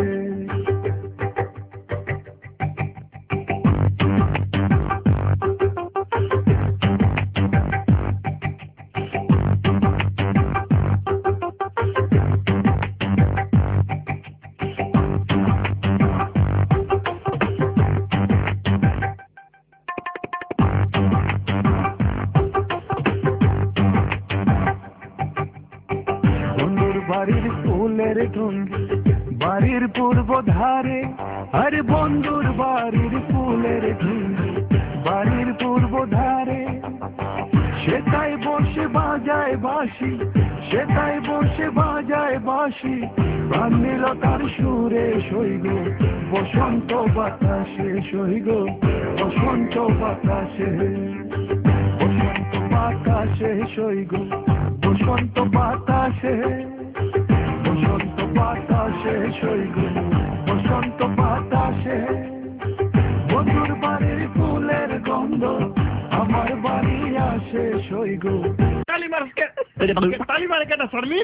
বাড়ির ফুলের গন্ধ বাড়ির পূর্ব ধারে আরে বন্ধুর বাড়ির ফুলের গন্ধ বাড়ির পূর্ব ধারে সেটাই বসে বাজায় বাঁশি সেটাই বসে বাজায় বাঁশি প্রাণ নিল তার সুরে সইগ বসন্ত বাতাসে সইগ বসন্ত বাতাসে বসন্ত বাতাসে সইগ বসন্ত বাতাসে বসন্ত বাতাসে সইগ বসন্ত বাতাসে বন্ধুর বাড়ির ফুলের গন্ধ আমার বাড়ি আসে সইগ তালিমার কেটা শারমিন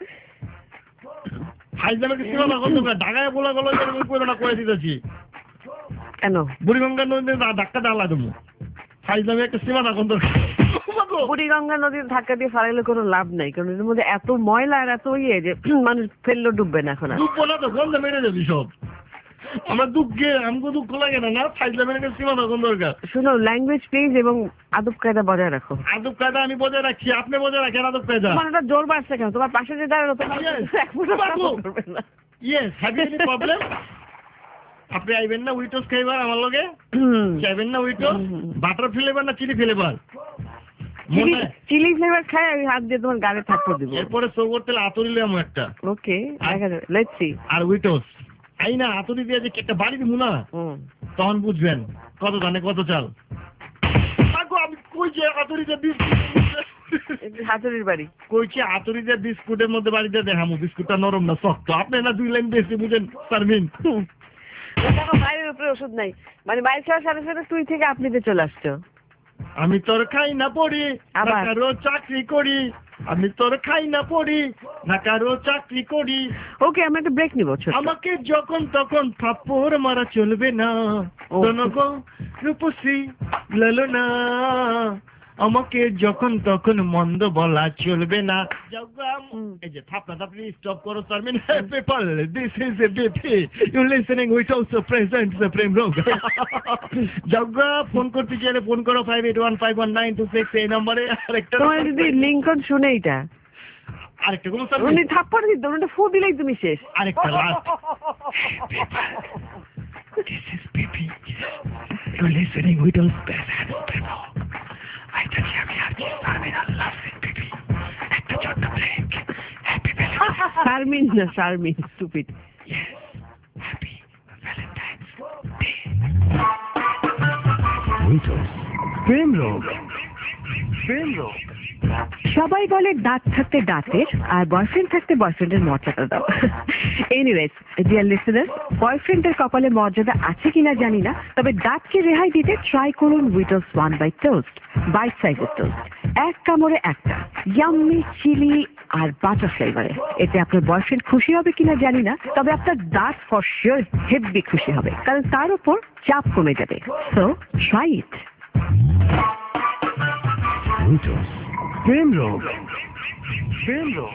হাইজামের সীমা বন্ধ করে ঢাকায় বলা গেল করে দিতেছি কেন বুড়িগঙ্গা নদীতে ধাক্কা ডালা দেবো হাইজামে একটা সীমা বন্ধ বুড়িগঙ্গা নদীর ধাক্কা দিয়ে ফালাইলে কোনো লাভ নাই, কারণ এর মধ্যে এত ময়লা আর এত ইয়ে যে মানুষ ফেললেও ডুববে না এখন। ডুববো না তো, গন্ধে মেরে যাবি সব। আমরা দুঃখে আমাকে দুঃখ লাগে না, না ফাইজলামের একটা সীমা তখন দরকার। শুনো, ল্যাঙ্গুয়েজ প্লিজ এবং আদব কায়দা বজায় রাখো। আদব কায়দা আমি বজায় রাখছি, আপনি বজায় রাখেন আদব কায়দা। তোমার ওটা জোর বাড়ছে কেন? তোমার পাশে যে দাঁড়ানো yes, have you any problem? আপনি আইবেন না উইটোস খাইবার আমার লগে? চাইবেন না উইটোস? বাটার ফ্লেভার না চিলি ফ্লেভার? চিলি ফ্লেভার খাই আমি হাত দিয়ে তোমার গালে থাপ্পড় দিব। এরপরে সৌগর তেল আতরিলে আমি একটা। Okay, let's see. আর উইটোস আই না আতরি দিয়ে যে একটা বাড়ি দিব না, তখন বুঝবেন কত ধানে কত চাল। আমি কইছি আতরি দিয়ে বিস্কুট, হাতুড়ির বাড়ি কইছি আতরি দিয়ে বিস্কুটের মধ্যে বাড়িতে দেখামু বিস্কুটটা নরম না শক্ত। আপনি না দুই লাইন বেশি বুঝেন শারমিন। বাইরের উপরে ওষুধ নাই, মানে বাইরে খাওয়ার সাথে সাথে তুই থেকে আপনিতে চলে আসছো। আমি তোর খাই না পড়ি না কারো চাকরি করি, আমি তোর খাই না পড়ি না কারো চাকরি করি। ওকে, আমরা একটা ব্রেক নিব। আমাকে যখন তখন থাপ্পড় মারা চলবে না, গো রূপসী লালনা। আমাকে যখন তখন মন্দ বলা চলবে না। এই যে থাপনা থাপনি স্টপ করো Sharmin. People, this is a BP, you listening with also presents the Prem Rog. Jaga phone করতে চাইলে ফোন করো 58151926 এই নম্বরে। আরেকটা তোমার যদি লিংকন শুনে এটা আরেকটা কোন স্যার উনি থাপ্পড় দিত, ওটা ফু দিলেই তুমি শেষ। আরেকটা last, this is BP, you listening with also presents the Prem Rog. আইটা কি আমি আর কি শারমিন আল্লাহ বিপি একটা ছোট্ট ব্রেক। Happy valentine's. শারমিন না Sharmin, stupid. Yes, happy Valentine's day. উইটোস প্রেম রোগ, প্রেম রোগ। সবাই বলে দাঁত থাকতে দাঁতের আর বয়ফ্রেন্ড থাকতে বয়ফ্রেন্ডের মর্যাদা দাও। এনিওয়েজ ডিয়ার লিসেনার্স, বয়ফ্রেন্ডের কপালে মর্যাদা আছে কিনা জানি না, তবে দাঁতকে রেহাই দিতে ট্রাই করুন উইটোস 1 বাই টোস্ট, বাইট সাইজের টোস্ট। এক কামড়ে একটা ইয়াম্মি চিলি আর বাটার ফ্লেভারে। এতে আপনার বয়ফ্রেন্ড খুশি হবে কিনা জানি না, তবে আপনার দাঁত ফর শিওর হেভি খুশি হবে, কারণ তার উপর চাপ কমে যাবে। So try it. প্রেম রোগ, প্রেম রোগ,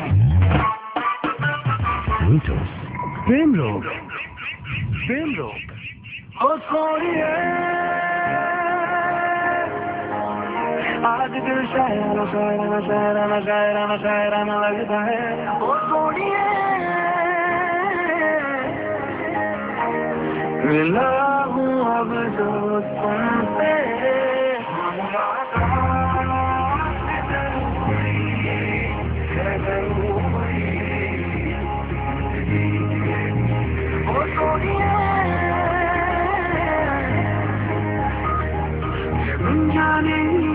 প্রেম রোগ, প্রেম রোগ। ও সোনিয়ে आज दिल शायराना शायराना शायराना शायराना शायराना लगता है। ओ सोनिए मिला हूँ अब जो तुमसे, ओ सोनिए जाने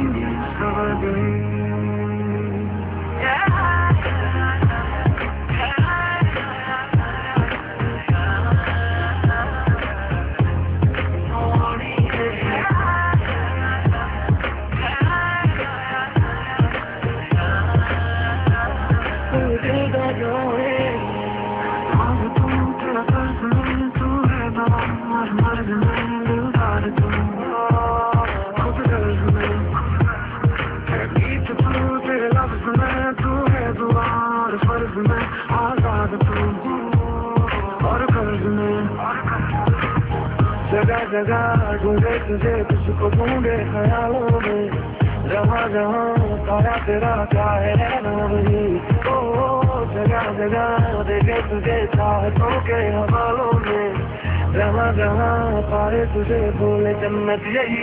जगह जगह ढूंढे तुझे, तुझको ढूंढे ख्यालों में, जहाँ जहाँ पाया तेरा क्या है वही। ओ जगह जगह देखे तुझे चाहतों के हवालों में, जहाँ जहाँ पाए तुझे बोले जन्नत यही।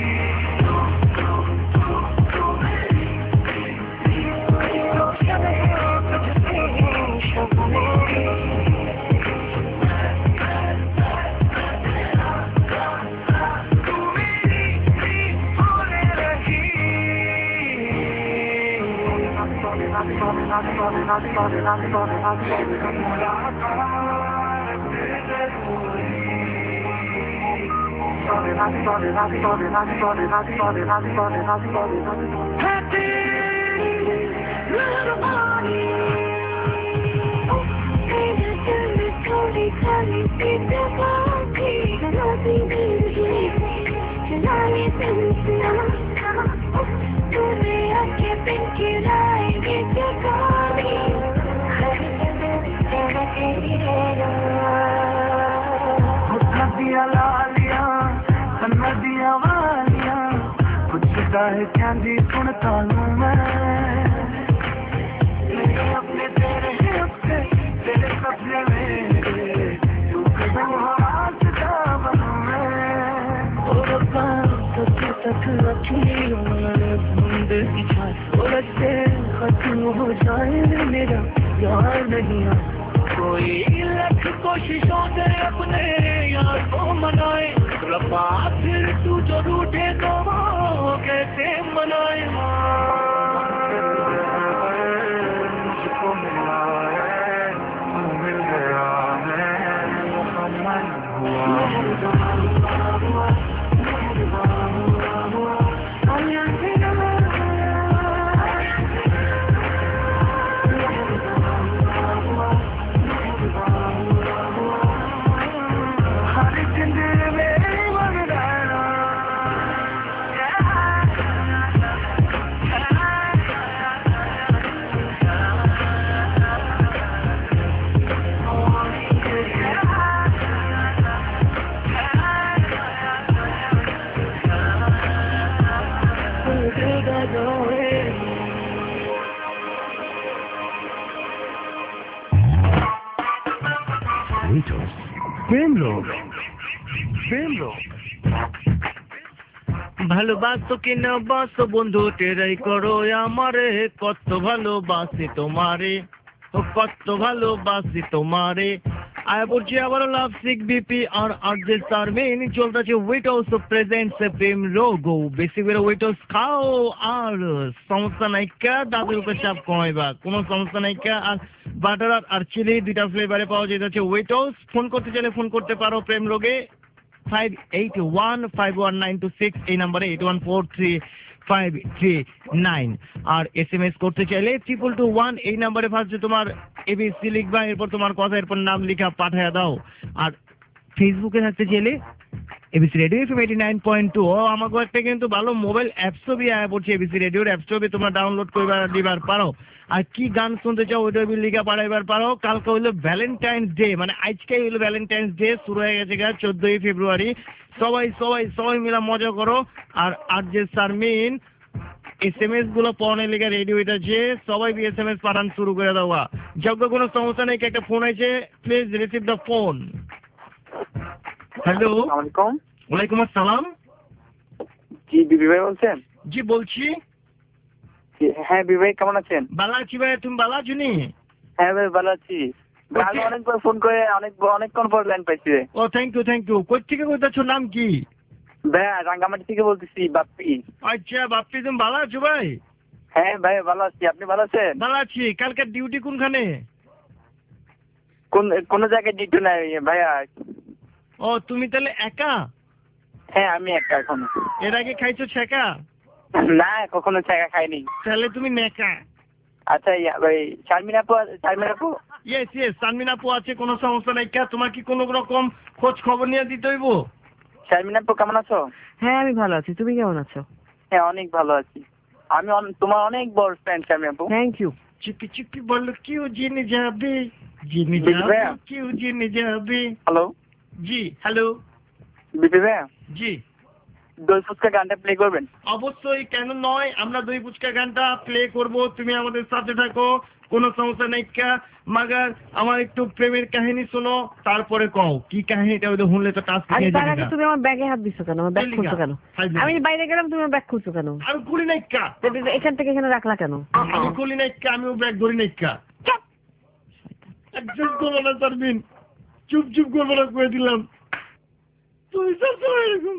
नदियाँ लालियाँ नदियाँ वालियाँ, कुछ चाहे क्या जी सुनता हूँ मैं, अपने तेरे हिस्से तेरे कब्जे में, तू कदम हाथता बनूं मैं। और सच सच अखियों में बूंद की छाए, और से खत्म हो जाए मेरा यार नहीं आ। कोई लख कोशिशों से अपने यार को मनाए, रब्बा फिर तू जो रूठे तो वो कैसे मनाए। मुझको मिला है, मिल गया है, मुकम्मल हुआ। প্রেম রোগ, প্রেম রোগ। ভালোবাসো কিনা বাসো বন্ধু টেরাই করো আমারে, কত ভালোবাসি তোমারে, ও কত ভালোবাসি তোমারে। আয় বলছি আবার লাভ সিক বিপি আর আরজে সারমিন চলতেছে ওয়েট হাউস প্রেজেন্টস প্রেম রোগ। বেশি করে ওয়েট হাউস খাও আর সমস্যা নাইকা, দাঁতের উপর চাপ কমাইবা, কোনো সমস্যা নাইকা। আর বাটার আর চিলি দুইটা ফ্লেভারে পাওয়া যাচ্ছে ওয়েট হাউস। ফোন করতে চাইলে ফোন করতে পারো প্রেম রোগে 5815192 6, এই নাম্বারে 8143 539। আর SMS করতে চাইলে 2221 এই নাম্বারে ফার্স্টে তোমার ABC লিখবা, এরপর তোমার কথা, এরপর নাম লিখা পাঠায়া দাও। আর ফেসবুকে থাকতে চাইলে ABC রেডিও FM 89.2 আমাকে একটা কিন্তু ভালো মোবাইল অ্যাপসও বি আয়া পড়ছে, ABC রেডিওর অ্যাপসও বি তোমরা ডাউনলোড করবার দিবার পারো। আর কি গান শুনতে চাও ওইটা বি লিখা পাঠাইবার পারো। কালকে হইলো ভ্যালেন্টাইন্স ডে, মানে আজকেই হইলো ভ্যালেন্টাইন্স ডে, শুরু হয়ে গেছে 14ই ফেব্রুয়ারি। সবাই মিলা মজা করো। আর যে শারমিন SMS গুলো পড়নে লেগে রেডি হইতেছে, সবাই বি SMS পাঠান শুরু করে দেওয়া। যোগ্য কোনো সমস্যা নেই, একটা ফোন আছে, please receive the phone. Hello, ওয়ালাইকুম আসসালাম। জি বিবি ভাই বলছেন? জি বলছি। হ্যাঁ বিবি ভাই কেমন আছেন? ভালো আছি ভাই, তুমি ভালো আছো নি? হ্যাঁ ভাই ভালো আছি। আমি অনেকবার ফোন করে অনেকক্ষণ পর লাইন পাইছি। Oh thank you. কই থেকে কইতাছো, নাম কি? ভাই রাঙ্গামাটি থেকে বলতেছি, বাপ্পি। আচ্ছা বাপ্পি, তুমি ভালো আছো ভাই? হ্যাঁ ভাই ভালো আছি, আপনি ভালো আছেন? ভালো আছি। কালকে ডিউটি কোনখানে? কোন জায়গায় ডিউটি নাই ভাইয়া। ও তুমি তাহলে একা? হ্যাঁ আমি একা এখন। এর আগে খাইছো ছেকা? না কখনো ছেকা খাইনি। তাহলে তুমি নেকা। আচ্ছা ভাই শারমিন আপু ইয়েস শারমিন আপু আছে, কোনো সমস্যা নাই। তোমার কি কোনো রকম খোঁজ খবর নিয়ে দিতে হইব? শারমিন আপু কেমন আছো? হ্যাঁ আমি ভালো আছি, তুমি কেমন আছো? হ্যাঁ অনেক ভালো আছি, আমি তোমার অনেক বড় ফ্যান শারমিন আপু। Thank you. চুপি চুপি বলো কেউ জেনে যাবে, কেউ জেনে যাবে। হ্যালো। জি হ্যালো বিপি ভাইয়া। জি। দই ফুচকা গানটা প্লে করবেন? অবশ্যই, কেন নয়, আমরা দই ফুচকা গানটা প্লে করব, তুমি আমাদের সাথে থাকো, কোনো সমস্যা নাই। মাগার আমার একটু প্রেমের কাহিনী শোনো, তারপরে কও কি কাহিনীটা, ওই শুনলে তো টাস্ক হয়ে তার আগে যাবে। তুমি আমার ব্যাগে হাত দিছো কেন? আমার ব্যাগ খুলছো কেন? আমি বাইরে গেলাম, তুমি আমার ব্যাগ খুলছো কেন? আমি খুলি নাই কা। এখান থেকে এখানে রাখলা কেন? আমি খুলি নাই কা, আমি ব্যাগ ধরি নাই কা। একদম করবো না শারমিন, চুপ করবো না, কয়ে দিলাম। তুই সবসময় এরকম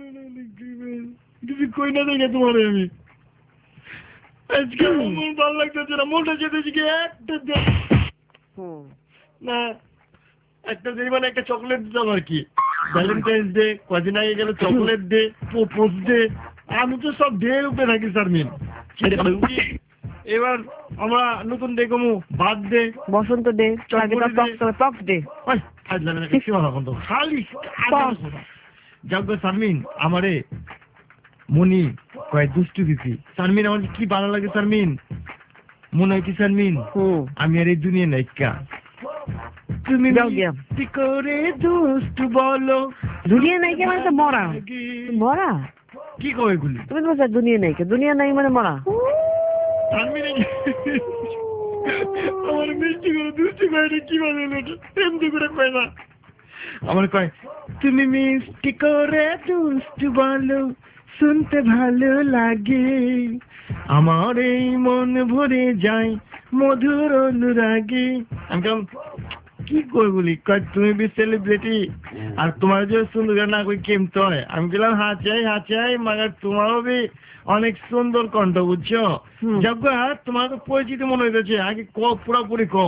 কিছু কই না দেখে তোমার আমি আজকে মন ভালো লাগতেছে না, মনটা যেতেছি কি একটা মানে একটা চকলেট দিতাম আর কি। ভ্যালেন্টাইন্স ডে কদিন আগে গেল, চকলেট ডে, প্রপোজ ডে, আমি তো সব ডে উপরে থাকি শারমিন। এবার আমরা নতুন ডে কমু, বার্থডে, বসন্ত ডে, পক্স ডে। খালি যাক শারমিন, আমারে মনি কয় দুষ্টু দিছি। শারমিন আমার কি ভালো লাগে শারমিন, মনে হয় কি শারমিন আমি আর এই দুনিয়া নাই কা। তুমি কি করে দুষ্টু বলো, দুনিয়া নাই কে মানে তো মরা। মরা কি কয় এগুলি? তুমি তো বলছো দুনিয়া নাই কে, দুনিয়া নাই মানে মরা। শারমিন আমার মিষ্টি করে দুষ্টু কয় না, কি বলে এমনি করে কয় না। আমার কয় তুমি মিষ্টি করে দুষ্টু বলো, শুনতে ভালো লাগে, আমার এই মন ভরে যায় মধুর অনুরাগে। আমি কেমন কি করবলি, তুমি বি সেলিব্রিটি আর তোমার যে সুন্দর না কই কেমতে হয়। আমি বললাম হাঁচাই মাগার তোমারও বি অনেক সুন্দর কণ্ঠ, বুঝছো? যজ্ঞা তোমার তো পরিচিত মনে হইতেছে, আগে পুরাপুরি কও।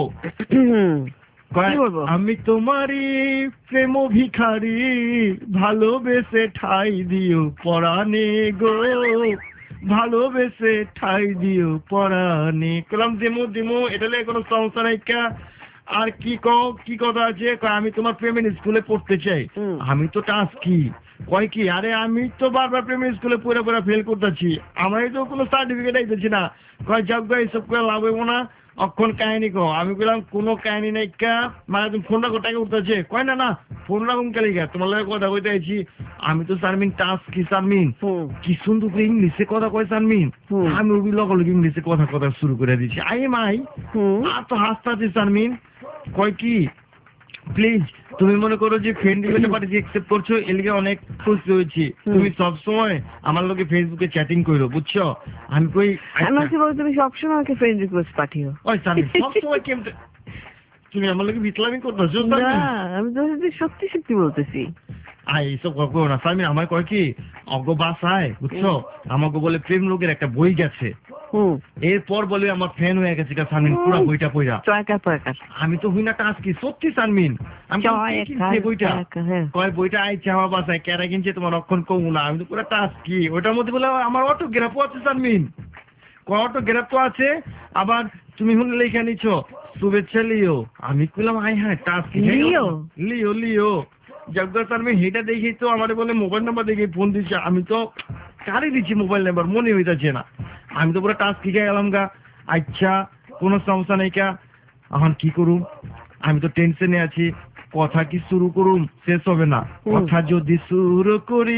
আমি তোমারই প্রেম ভিখারি, ভালোবেসে ঠাই দিও পরাণে গো, ভালোবেসে ঠাই দিও পরাণে। কলাম দিমু এটা কোনো সমস্যা নাই কা। আর কি কথা আছে? আমি তোমার প্রেমের স্কুলে পড়তে চাই। আমি তো টাস্ক কি কয় কি, আরে আমি তো বারবার প্রেমের স্কুলে পুরো ফেল করতেছি, আমি তো কোনো সার্টিফিকেট আইতেছি না। কয় যজ্ঞ এইসব করে লাভ হইব না, অক্ষণ কাহিনী কো। আমি বললাম কোনো কাহিনী নাই কা, মানে তুমি ফোনটা কোথায় উঠতেছে? কয় না ফোন রাখুন কালি গা, তোমার লগে কথা কইতে আইছি। আমি তো শারমিন টাস্ক কি শারমিন কি সুন্দর করে ইংলিশে কথা কয় শারমিন। আমি ওই লগে ইংলিশে কথা শুরু করে দিচ্ছি। আই আর তো হাসতে শারমিন কয় কি প্লিজ তুমি মনে করো যে ফ্রেন্ড রিকোয়েস্ট পাঠিয়েছি, একসেপ্ট করছো, এলিগে অনেক খুশি হয়েছি। তুমি সবসময় আমার লোকে ফেসবুকে চ্যাটিং করো, বুঝছো? আমি কই আমাকে বলো তুমি সবসময় আমাকে ফ্রেন্ড রিকোয়েস্ট পাঠিও। ওই শারমিন সবসময় কেমতে তুমি আমার লোকে বিতলামি করতেছো? না আমি তো সত্যি বলতেছি। এইসব করো না শারমিন। আমার কয় কি অজ্ঞ বাসায়, বুঝছো, আমাকে বলে প্রেম লোকের একটা বই গেছে, এরপর বলে আমার ফ্যান হয়ে গেছে শারমিন পুরো বইটা পড়া। আমি তো হই না টাচ কি সত্যি শারমিন, আমি বইটা কয় বইটা আইছে আমার বাসায় কেরা কিনছে তোমার অক্ষণ কমু না, আমি তো পুরো টাচ কি ওইটার মধ্যে বলে আমার অটোগ্রাফও আছে শারমিন, অটোগ্রাফ তো আছে, আবার তুমি শুনলে লেখা নিচ্ছ শুভেচ্ছা লিও। আমি কইলাম আই হ্যাঁ টাচ লিও লিও লিও জগদা শারমিন হেটা দেখি তো আমার বলে মোবাইল নাম্বার দেখে ফোন দিচ্ছে, আমি তো কারে দিচ্ছি মোবাইল নাম্বার মনে হইতেছে না, আমি তো পুরো টাচ শিখে গেলাম গা। আচ্ছা কোনো সমস্যা নেই কা, এখন কি করুম, আমি তো টেনশনে আছি, কথা কি শুরু করুম শেষ হবে না, কথা যদি শুরু করি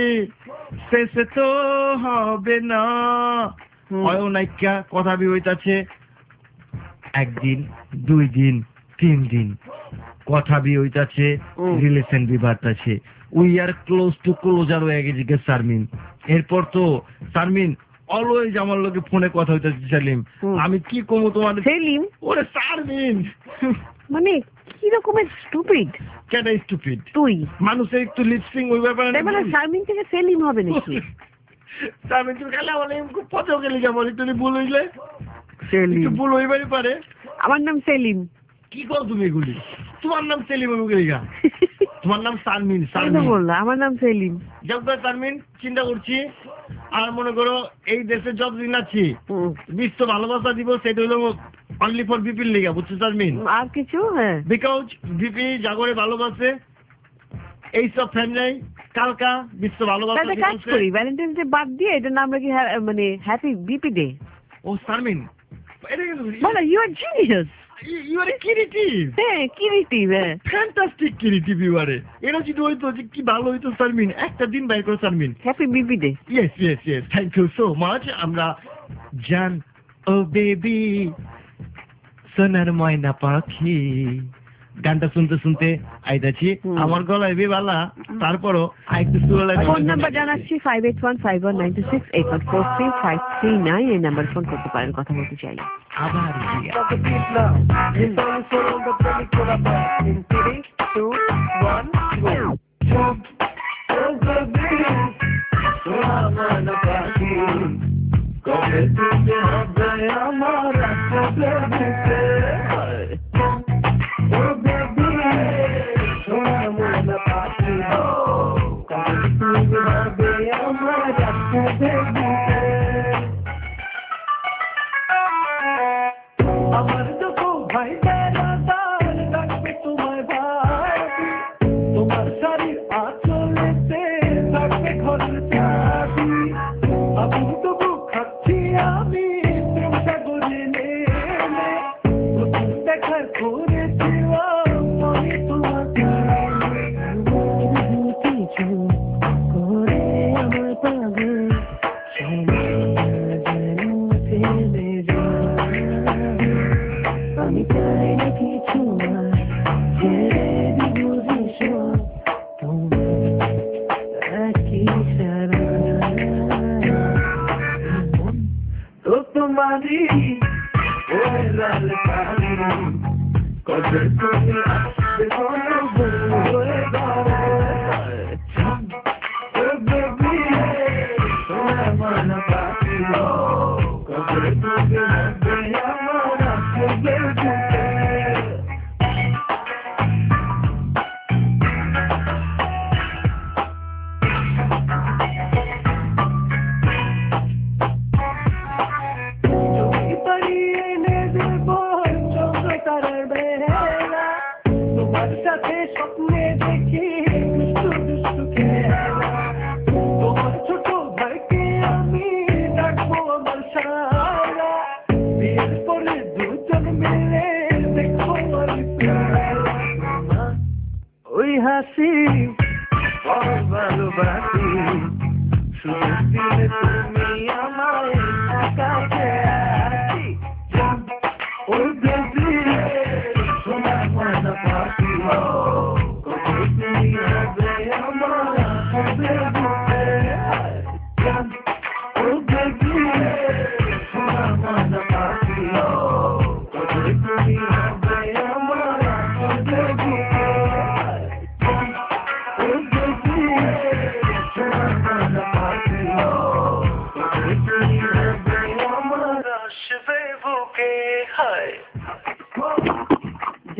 শেষ তো হবে না। অয়নাইকা কথা বি হইতাছে, একদিন 2 দিন 3 দিন কথা বি হইতাছে, রিলেশন বি বাড়তাছে, we are close to closer হয়ে গেছে শারমিন। এরপর তো শারমিন অলওয়েজ আমার লোকে ফোনে কথা হইতাছে সেলিম, আমি কি কমু তোমার সেলিম, ওরে শারমিন মানে কি রকমের স্টুপিড। কেন স্টুপিড? তুই মানুষের একটু লিপসিং ওই ব্যাপারে মানে শারমিন থেকে সেলিম হবে নাকি? শারমিন তুমি খেলা বলে খুব পছন্দ গেলে যাবো, তুমি ভুল হইলে সেলিম ভুল হইবারই পারে। আমার নাম সেলিম। কি কর তুমি এগুলি? তোমার নাম সেলিম গেলিগা, তোমার নাম শারমিন। শারমিন বললা আমার নাম সেলিম। জগদা শারমিন চিন্তা করছি, আর মনে করো এই দেশে যতদিন আছি বিশ্ব ভালোবাসা দিব সেটা হলো অনলি ফর বিপির লিগা, বুঝছো শারমিন? আর কিছু? হ্যাঁ, বিকজ বিপি জাগরে ভালোবাসে এইসব ফ্যামিলি কালকা বিশ্ব ভালোবাসা কাজ করি, ভ্যালেন্টাইন্স ডে বাদ দিয়ে এটা নাম রাখি মানে হ্যাপি বিপি ডে। ও শারমিন বলো, you are genius, you are creative. হ্যাঁ ক্রিয়েটিভ, হ্যাঁ ফ্যান্টাস্টিক ক্রিয়েটিভ ইউ আর। এরা যদি হইতো যে কি ভালো হইতো শারমিন, একটা দিন বাইর করো Sharmin, happy BP day. Yes yes yes, thank you so much. আমরা জান ও বেবি সোনার ময়না পাখি গানটা শুনতে শুনতে আইতাছি, আমার গলায় বেবালা, তারপরও আরেকটু সুরলা। ফোন নাম্বার জানাচ্ছি 5815196539 এই নাম্বার ফোন করতে পারেন, কথা বলতে চাইলে। আবার আমার দেখো ভাই বেড়াদার লাগবে তোমায় ভাই, তোমার শাড়ির আঁচলেতে থাকবে ঘরের চাবি, আমি তবু খাচ্ছি আমি চিন্তা করে নেলে, প্রথম দেখার করেছিলাম আমি তোমাকে কিছু করে আমার পাবে আমি চাই না কিছু ছেড়ে দিব ভীষণ কি সারা তো তোমারই ওই লাল কালি কবে তুমি আসবে বলে বেবি সোনা মানা পাখি কবে তুমি আসবে আমার আসবে তোমার সাথে স্বপ্নে দেখি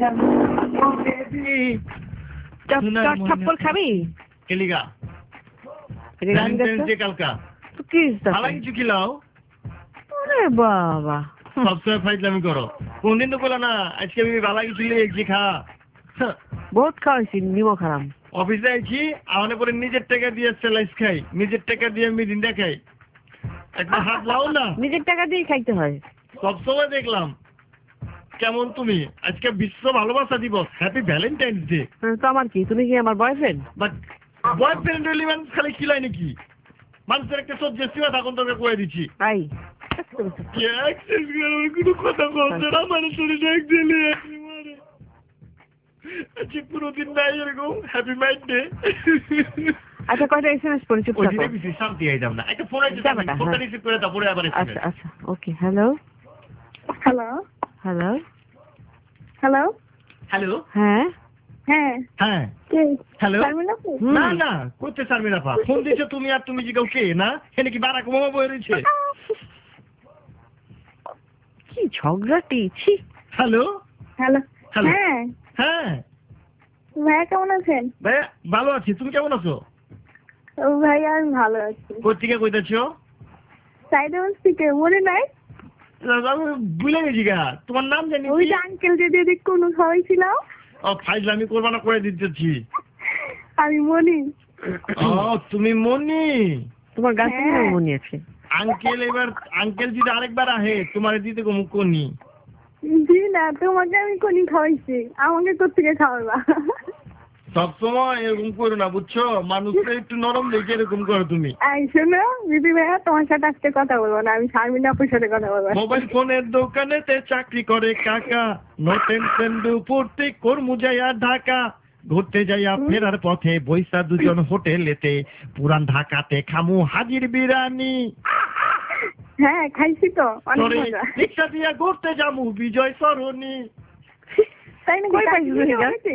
থাপ্পড় খাবি? কেলিগা এটা গান গাইছো? ভ্যালেন্টাইন্স ডে কালকা তো কি ভালো কিছু খিলাও। আরে বাবা, সবসময় ফাইজলামি করো, কোনদিন তো বলো না আজকে আমি ভালো কিছু লিখছি খা। বহুত খাওয়াইছি নিমো খারাম। অফিসে আইছি আমার পরে নিজের টাকা দিয়ে স্যালাইস খাই, নিজের টাকা দিয়ে মিরিন্ডা খাই, একটা হাত লাও না। নিজের টাকা দিয়ে খাইতে হয়। সবসময় দেখলাম কেমন তুমি। আজকে বিশ্ব ভালোবাসা দিবস, হ্যাপি ভ্যালেন্টাইন্স ডে। তো আমার কি, তুমি কি আমার বয়ফ্রেন্ড? বাট বয়ফ্রেন্ড হইলে মানুষ খালি খিলাই নাকি? মানুষের একটা সহ্য সীমা থাকুন তোকে কয়ে দিচ্ছি। তাই কোনো কথা বলছে না, মানুষের দিলে আজকে পুরো দিন নাই এরকম হ্যাপি মাইন্ড ডে। আচ্ছা, কয়টা এসএমএস পড়ে চুপ থাকো। শান্তি আইতাম না, একটা ফোন আইছে, ফোনটা রিসিভ করে তারপরে আবার আচ্ছা আচ্ছা, okay. Hello hello hello hello hello হ্যাঁ হ্যাঁ কে? হ্যালো শারমিন আপু? না না করতে শারমিন আপা ফোন দিয়েছো তুমি, আর তুমি জিগাও কে না, এনে কি বারাক ওবামা বয়ে রয়েছে? কি ঝগড়াটি, ছি। Hello hello. হ্যাঁ হ্যাঁ ভাইয়া কেমন আছেন? ভাইয়া ভালো আছি, তুমি কেমন আছো? ও ভাইয়া আমি ভালো আছি। কোথেকে কইতাছো? সাইডওয়ার্স থেকে মনে নাই? আমি ভুলে গেছি গা, তোমার নাম জানি ওই কি? যে আঙ্কেল যে দিদি কোনো খাওয়াইছিল। ও ফাইজলামি করবা না, করে দিতেছি। আমি মনি। ও তুমি মনি, তোমার গাছ হ্যাঁ। মনে আছে? আঙ্কেল এবার আঙ্কেল যদি আরেকবার আহে তোমার দিতে কমু কোনি। জি না, তোমাকে আমি কোনি খাওয়াইছি, আমাকে কোথেকে খাওয়াবা? সবসময় এরকম করো না বুঝছো, মানুষকে একটু নরম দেখে এরকম করো তুমি। এই শোনো দিদি ভাইয়া, তোমার সাথে আজকে কথা বলবো না, আমি শারমিন আপুর সাথে কথা বলবো। মোবাইল ফোনের দোকানেতে চাকরি করে কাকা, নো টেনশন দুপুরতে কর্মু যাইয়া ঢাকা, ঘুরতে যাইয়া ফেরার পথে বৈশা দুজন হোটেলেতে, পুরান ঢাকাতে খামু হাজির বিরানি, হ্যাঁ খাইছি তো, অনেক মজা। রিক্সা দিয়া ঘুরতে যামু বিজয় সরণি। তাই নাকি? কই পাইছো কাকি এটা? হয়েছে?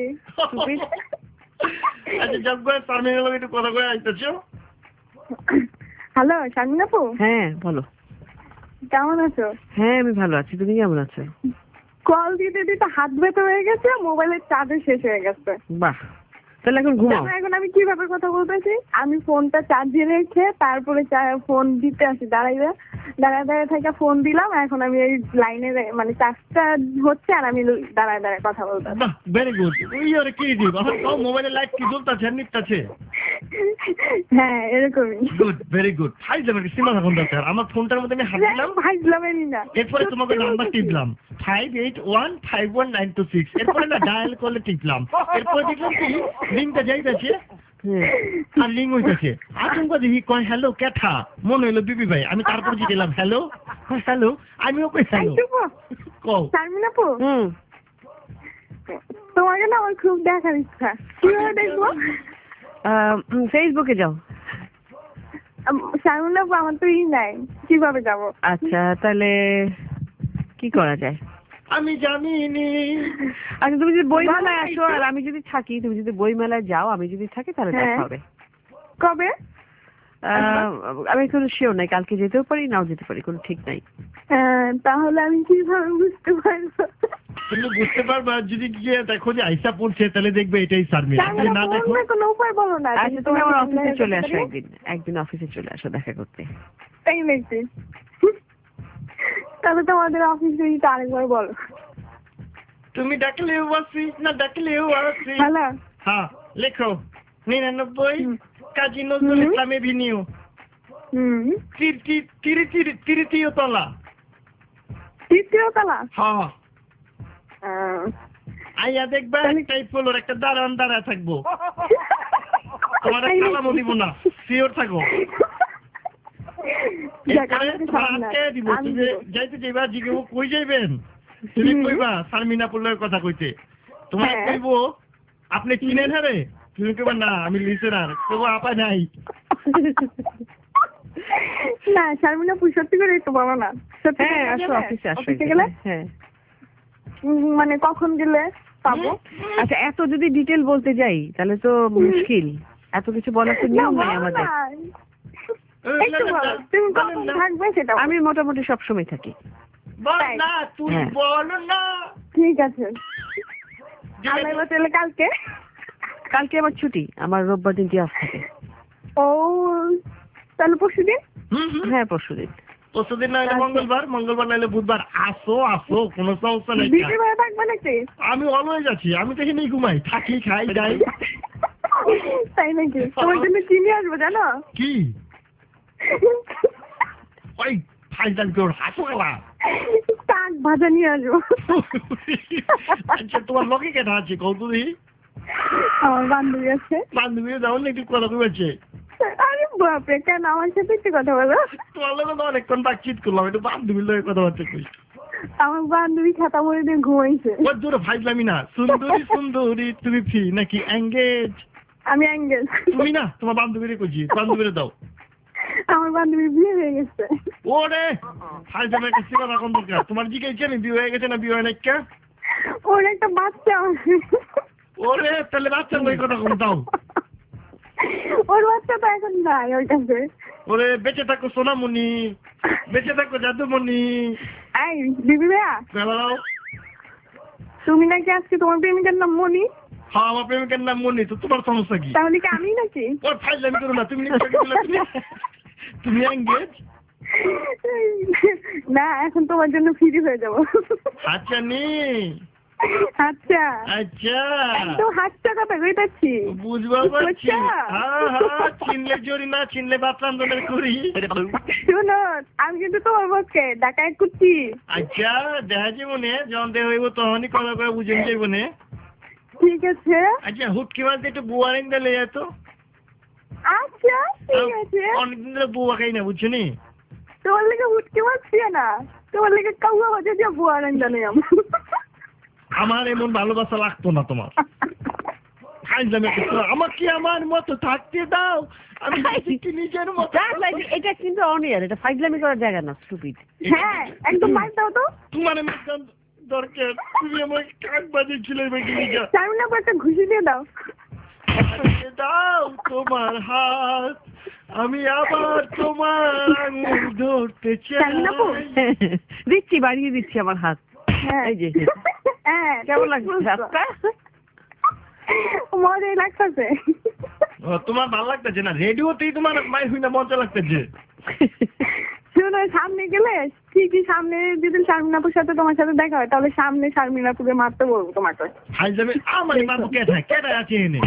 আচ্ছা জব করে সামনে লোক একটু কথা কয়ে আইতেছো। হ্যালো শারমিন আপু, হ্যাঁ বলো। কেমন আছো? হ্যাঁ আমি ভালো আছি, তুমি কেমন আছো? কল দিতে দিতে হাত ব্যথা হয়ে গেছে, মোবাইলের চার্জও শেষ হয়ে গেছে। বাহ, তাহলে এখন ঘুমাও। জানো এখন আমি কিভাবে কথা বলতেছি? আমি ফোনটা চার্জে রেখে তারপরে ফোন দিতে আসি, দাঁড়ায় থেকে ফোন দিলাম, এখন আমি এই লাইনে মানে চার্জটা হচ্ছে আর আমি দাঁড়ায় কথা বলতাম। বাহ ভেরি গুড। ওই আরে কি দিব এখন তো মোবাইলে লাইট কি জ্বলতাছে নিতাছে। হ্যাঁ এরকমই। Good very good. ফাইজলামের কি সীমা থাকুন দরকার। আমার ফোনটার মধ্যে আমি হাত দিলাম, ভাইজলামেরই না। এরপরে তোমাকে নাম্বার টিপলাম 58151926, এরপরে না ডায়াল করলে টিপলাম, এরপরে দেখলাম কি লিঙ্কটা যাইতেছে আর লিঙ্ক হইতেছে, আচমকা দেখি কয় হ্যালো ক্যাঠা, মনে হইলো বিবি ভাই, আমি তারপর জিজ্ঞেলাম হ্যালো হ্যালো, আমিও কই হ্যালো কও। শারমিন আপু, তোমাকে না আমার খুব দেখার ইচ্ছা, কিভাবে দেখবো? ফেসবুকে যাও। শারমিন আপু আমার তো নাই, কিভাবে যাবো? আচ্ছা তাহলে কি করা যায়? আমি জানিনি। আচ্ছা তুমি যদি বইমেলায় আসো আর আমি যদি থাকি, তুমি যদি বইমেলায় যাও আমি যদি থাকি তাহলে দেখা হবে। কবে? আমি কোনো শিওর নাই, কালকে যেতেও পারি নাও যেতে পারি, কোনো ঠিক নাই। তাহলে আমি কিভাবে বুঝতে পারবো? তুমি বুঝতে পারবা যদি গিয়ে দেখো যে আইসা পড়ছে, তাহলে দেখবে এটাই শারমিন। যদি না দেখো কোনো উপায় বলো না। আচ্ছা তুমি আমার অফিসে চলে আসো, একদিন অফিসে চলে আসো দেখা করতে। তাই নাকি? তাহলে তোমাদের অফিসে আরেকবার বলো। তুমি ডাকলেও আসি, না ডাকলেও আসি। হ্যালো হ্যাঁ লেখো 99 কাজী নজরুল ইসলাম এভিনিউ, তৃতীয় তলা। তৃতীয় তলা? হ্যাঁ আইয়া দেখবা একটাই ফ্লোর, একটা দাঁড়া থাকবো, তোমার সালামও দিব না, শিওর থাকো। যাইতে যাইবা জিজ্ঞেস কই যাইবেন, তুমি কইবা শারমিন আপুর কথা কইতে, তোমার কইবো আপনি চিনেন হারে, তুমি কইবা না আমি লিসেনার, কইবো আপা নাই। না শারমিন আপু সত্যি করে একটু বলো না। হ্যাঁ আসো অফিসে আসো। গেলে হ্যাঁ মানে কখন গেলে পাবো? আচ্ছা এত যদি ডিটেল বলতে যাই তাহলে তো মুশকিল, এত কিছু বলার তো নিয়ম নেই আমাদের। তুমি কখন থাকবে সেটা? আমি মোটামুটি সবসময় থাকি। বল না তুই বল না। ঠিক আছে আলাইবা তাহলে কালকে আমার ছুটি, আমার রোববার দিনটি অফ থাকে। ও তাহলে পরশুদিন? হ্যাঁ পরশুদিন। পরশুদিন না হলে মঙ্গলবার নাহলে বুধবার। আসো কোনো সমস্যা নেই। বিকেল বেলা থাকবে নাকি? আমি অলওয়েজ আছি, আমি তো এখানেই ঘুমাই, থাকি, খাই, যাই। তাই নাকি? তোমার জন্য কি নিয়ে আসবো জানো? কি? ওই ফাইজাল তোর হাসো গেলা। শাক ভাজা নিয়ে আসবো। আচ্ছা তোমার লগে কেটা আছে কৌতুদি? আমার বান্ধবী আছে। বান্ধবী যাও না একটু কথা কইছে। আরে বাপরে, কেন আমার সাথে একটু কথা বলো? তোমার লগে তো অনেকক্ষণ বাতচিত করলাম, একটু বান্ধবীর লগে কথাবার্তা কই। আমার বান্ধবী খাতা বলে দিয়ে ঘুমাইছে। ওর জোরে ফাইজলামি না। সুন্দরী তুমি ফ্রি নাকি এঙ্গেজ? আমি এঙ্গেজ। তুমি না, তোমার বান্ধবীরে কইছি, বান্ধবীরে দাও। আমার বান্ধবীর বিয়ে হয়ে গেছে। ওরে ফাইজলামি একটা সিনেমা কোন দরকার? তোমার জিজ্ঞেস আমি বিয়ে হয়ে গেছে না বিয়ে হয় না কে? ওর একটা বাচ্চা আছে। ওরে তাহলে বাচ্চার লগে কথা কম দাও। ওর বাচ্চা তো এখন নাই ওর কাছে। ওরে বেঁচে থাকো সোনামণি, বেঁচে থাকো জাদুমণি। এই দিদি ভাইয়া, দাও। তুমি নাকি আজকে তোমার প্রেমিকার নাম মনি? হ্যাঁ আমার প্রেমিকের নাম মনি, তো তোমার সমস্যা কি? তাহলে কি আমি নাকি? ওর ফাইজলামি করো না, তুমি তুমি এঙ্গেজ? না, এখন তোমার জন্য ফ্রি হয়ে যাবো। আচ্ছা নি। আচ্ছা আচ্ছা একদম হাতটা কথা কইতাছি, বুঝবা পারছি। হ্যাঁ চিনলে জরি না চিনলে বাতরাম দলের করি। শুনো আমি কিন্তু তোমার পক্ষে ঢাকায় কুচ্ছি। আচ্ছা দেখা যাবো নে, যখন দেহ হইব তখনই কথা করে বুঝে যাইব নে। ঠিক আছে। আচ্ছা হুটকি মারতে একটু বুয়া রেন্দা লে যেত। আচ্ছা ঠিক আছে। অনেকদিন ধরে বুয়া খাই না, বুঝছো নি? তোমার লেগে উঠতে পারছি না, তোমার লেগে কাউয়া বাজে যে বুয়া রান্না নেই আমার এমন ভালোবাসা লাগতো না তোমার। আমার কি আমার মতো থাকতে দাও, আমি নিজের মতো। এটা কিন্তু অনিয়ার, এটা ফাইজলামি করার জায়গা না, স্টুপিড। হ্যাঁ একদম মার দাও তো। তোমার দরকার, তুমি আমাকে কাক বাজিয়েছিলে সামনে একটা ঘুষি দিয়ে দাও। দাও তোমার হাত, আমি আবার তোমার আঙুল ধরতে চাই। দিচ্ছি, বাড়িয়ে দিচ্ছি আমার হাত। হ্যাঁ কেমন লাগছে হাতটা? মজাই লাগতেছে। তোমার ভালো লাগতেছে না? রেডিওতেই তোমার মায়ের হই না মজা লাগতেছে। শুনো সামনে গেলে ঠিকই, সামনে যদি শারমিনাপুর সাথে তোমার সাথে দেখা হয় তাহলে সামনে শারমিনাপুরে মারতে বলবো তোমাকে। হাই যাবে আমার বাবু কেটা আছে এনে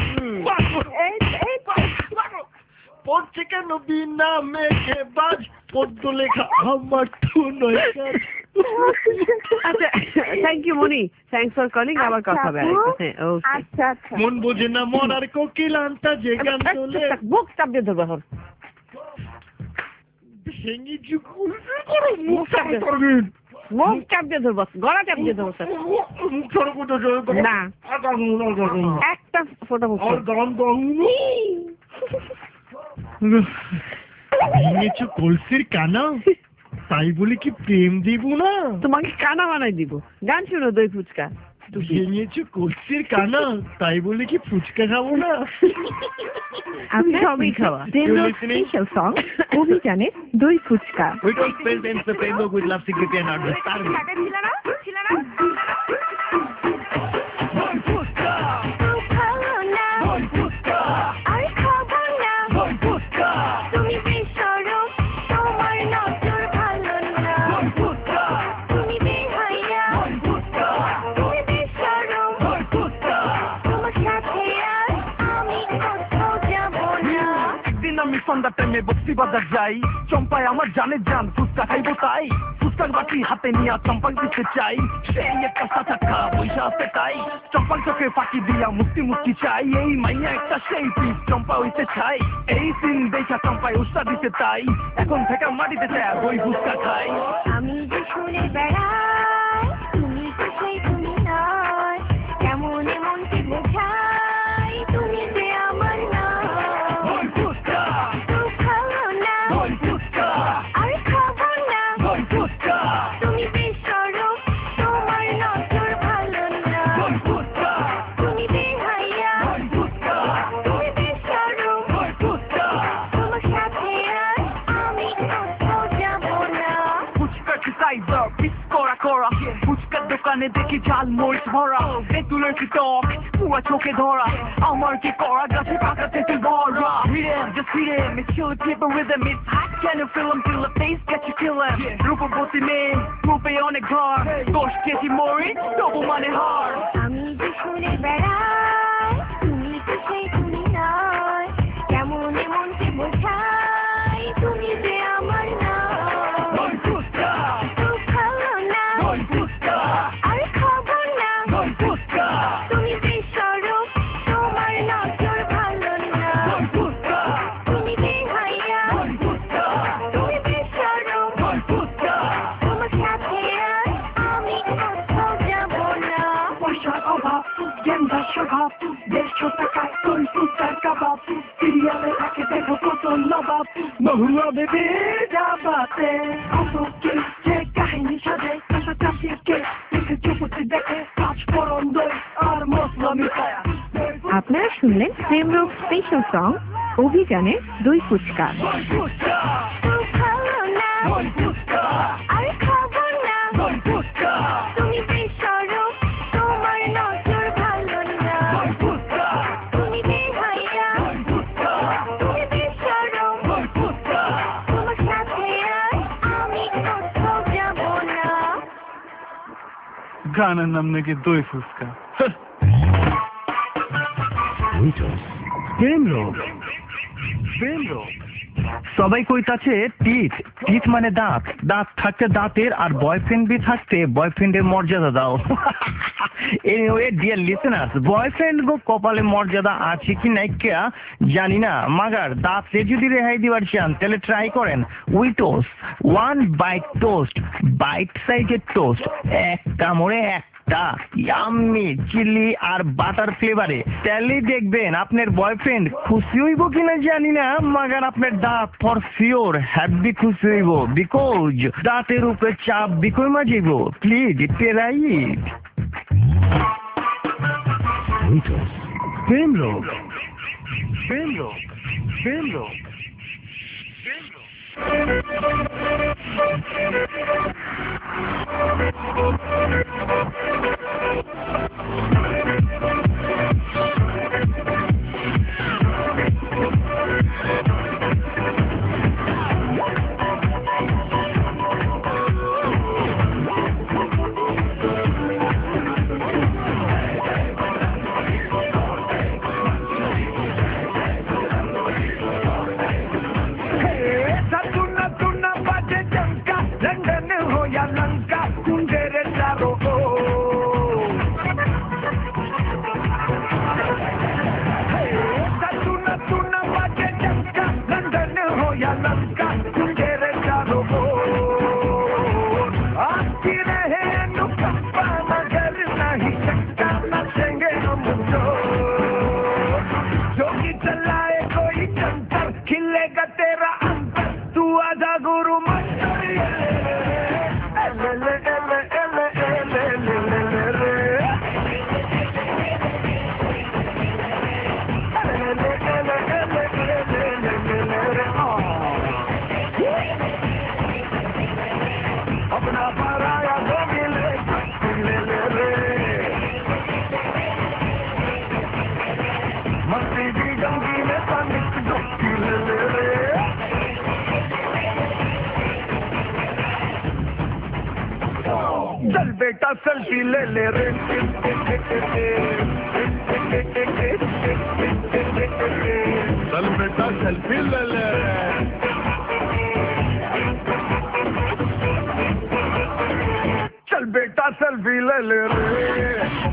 পড়ছে কেন বিনা মেঘে বাজ, পদ্ম লেখা আমার তো নয়। আচ্ছা থ্যাংক ইউ মনি, থ্যাংকস ফর কলিং। আবার কথা হবে। আচ্ছা আচ্ছা। মন বোঝে না মরার কোকিল আনতা যে গান চলে। মুখ চাপ দিয়ে ধরবো এখন। ভেঙে চুকুল করো, মুখ চাপ দিয়ে ধরবি। মুখ চাপ দিয়ে ধরবো, গলা চাপ দিয়ে ধরবো স্যার। মুখ ছড়ো কোটো না একটা ফটো মুখ ভেঙেছো কলসির কানা, তাই বলে কি প্রেম দিব না? তোমাকে কানা বানাই দিব। গান শুনো দই ফুচকা। ভেঙেছো কলসির কানা, তাই বলে কি ফুচকা খাবো না? আপনি সবই খাওয়া। স্পেশাল সং অভিযানে দই fuchka. We don't spell them the framework with love secret and understanding. সন্ধ্যার টাইমে বস্তি বাজার যাই, চম্পায় আমার জানে জান ফুচকা খাইবো তাই ফুচকার বাটি হাতে নিয়ে চম্পাক দিতে চাই। সেই একটা সাচাক্কা পয়সা আছে তাই চম্পাক চোখে ফাঁকি দিয়া মুক্তি মুক্তি চাই। এই মাইয়া একটা সেই পিস চম্পা হইতে চাই, এই সিন দেখা চম্পায় উস্তা দিতে তাই এখন থেকে মাটিতে চায় ওই ফুচকা খাই। আমি যে শুনে বেড়াই তুমি তো সেই তুমি নয়, কেমন এমন কি বোঝাই তুমি যে আমার নয়। করা ফুচকার দোকানে দেখি ঝাল মরিচ ভরা তেঁতুলের কি টক পুয়া চোখে ধরা আমার কি করা গাছে পাকা তেঁতুল ভরা just hit him it's chill keep it rhythm it's hot can you feel him till the face get you kill him রূপবতী মেয়ে রূপে অনেক ঘর 10 কেজি মরি তবু মানে হার আমি যে শুনে বেড়াই তুমি তো সেই তুমি নয় কেমন মনকে বোঝাই তুমি যে আমার নয় ফুচকা ভালো না ফুচকা আর খবর না ফুচকা তুমি বেশরম তোমার নজর ভালো না ফুচকা তুমি বেহাইয়া ফুচকা তুমি বেশরম ফুচকা তোমার সাথে আর আমি কোথাও যাব না পয়সার অভাব গেন্দার স্বভাব দেড়শো টাকায় তোর ফুচকার কাবাব সিরিয়ালে থাকে দেখো কত নবাব মহুয়া বেবি যাবাতে কত কি যে কাহিনী সাজে কাঁচা চাষির কে দেখে চুপতি দেখে কাজ করন দই আর মশলা মিঠায়া আপনারা শুনলেন প্রেমরোগ স্পেশাল সং অভিযানে দুই ফুচকা। ফুচকা ভালো না ফুচকা আর খবর না ফুচকা তুমি বেশরম তোমার নজর ভালো না ফুচকা তুমি বেহাইয়া ফুচকা তুমি বেশরম ফুচকা তোমার সাথে আর আমি কোথাও যাব না গানের নাম নাকি দই ফুচকা। সবাই কইতাছে টিথ টিথ মানে দাঁত দাঁত থাকতে দাঁতের আর বয়ফ্রেন্ড বি থাকতে বয়ফ্রেন্ডের মর্যাদা দাও এনিওয়ে ডিয়ার লিসেনার্স বয়ফ্রেন্ড গো কপালে মর্যাদা আছে কি নাই কিয়া জানি না মাগার দাঁতে যদি রেহাই দিবার চান তাহলে ট্রাই করেন উইটোস ওয়ান বাইট টোস্ট বাইট সাইজের টোস্ট এক কামড়ে ইয়াম্মি চিলি আর বাটার ফ্লেভারে তাহলে দেখবেন আপনার বয়ফ্রেন্ড খুশি হইব কিনা জানি না মাগার আপনার দাঁত ফর শিওর হ্যাপি খুশি হইব বিকজ দাঁতের উপরে চাপ বিকই মাজিব প্লিজ ট্রাই ইট প্রেম রোগ প্রেম রোগ প্রেম রোগ चल बेटा सेल्फी ले ले रे चल बेटा सेल्फी ले ले चल बेटा सेल्फी ले ले रे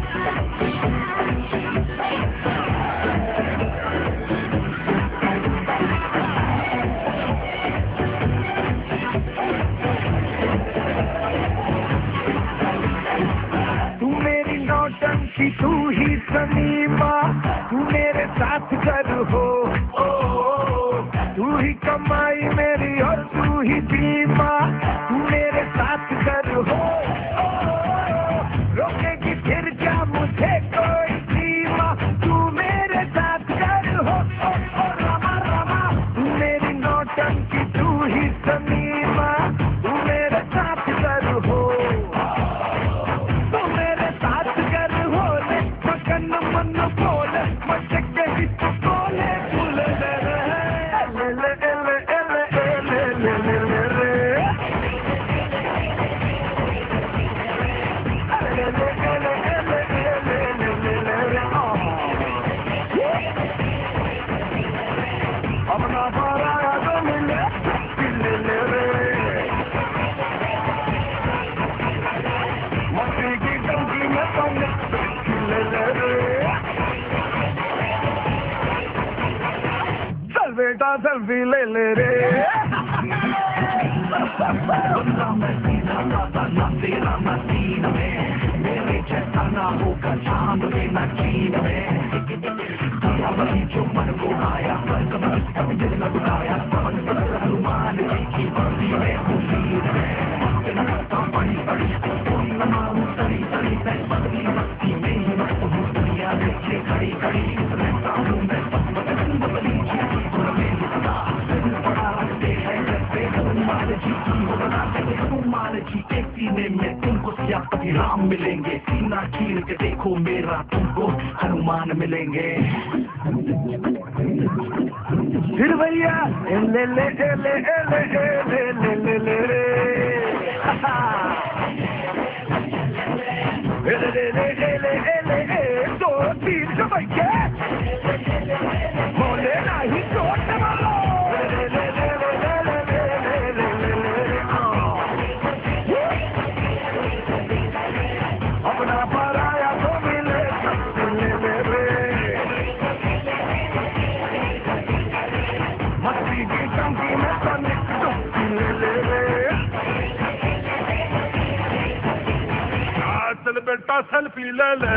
तू ही सनीमा तू मेरे साथ कर हो तू ही कमाई मेरी और तू ही बीमा तू मेरे साथ कर हो रोकेगी फिर क्या मुझे कोई सीमा तू मेरे साथ कर हो रमा रमा तू मेरी नौटंकी तू ही सनीमा तू मेरे साथ कर हो बेटा सेल्फी ले ले रे बंदा मैं सीधा साधा ना तेरा ना सीन में मेरे जैसा ना होगा चांद में ना चीन में दिया वही जो मन को आया कभी दिल न दुखाया समझ पर हनुमान जी की वर्दी में खुशी है बड़ी बड़ी कोई न मालूम सरी सरी मैं बदली मस्ती में ही मस्त हूँ दुनिया देखे खड़ी खड़ी रहता हूँ मैं बदली जी बड़ा रखते हैं जैसे हनुमान जी की होना हनुमान जी के सीने में तुमको सियापति राम मिलेंगे सीना चीर के देखो मेरा तुमको हनुमान मिलेंगे फिर भैया ले ले ले ले ले ले ले ले ले रे दो तीन से भैया बोले नहीं चोट मारो अपना पराया तो मिले मस्ती की टंकी में तनिक ले चल बेटा सेल्फी ले ले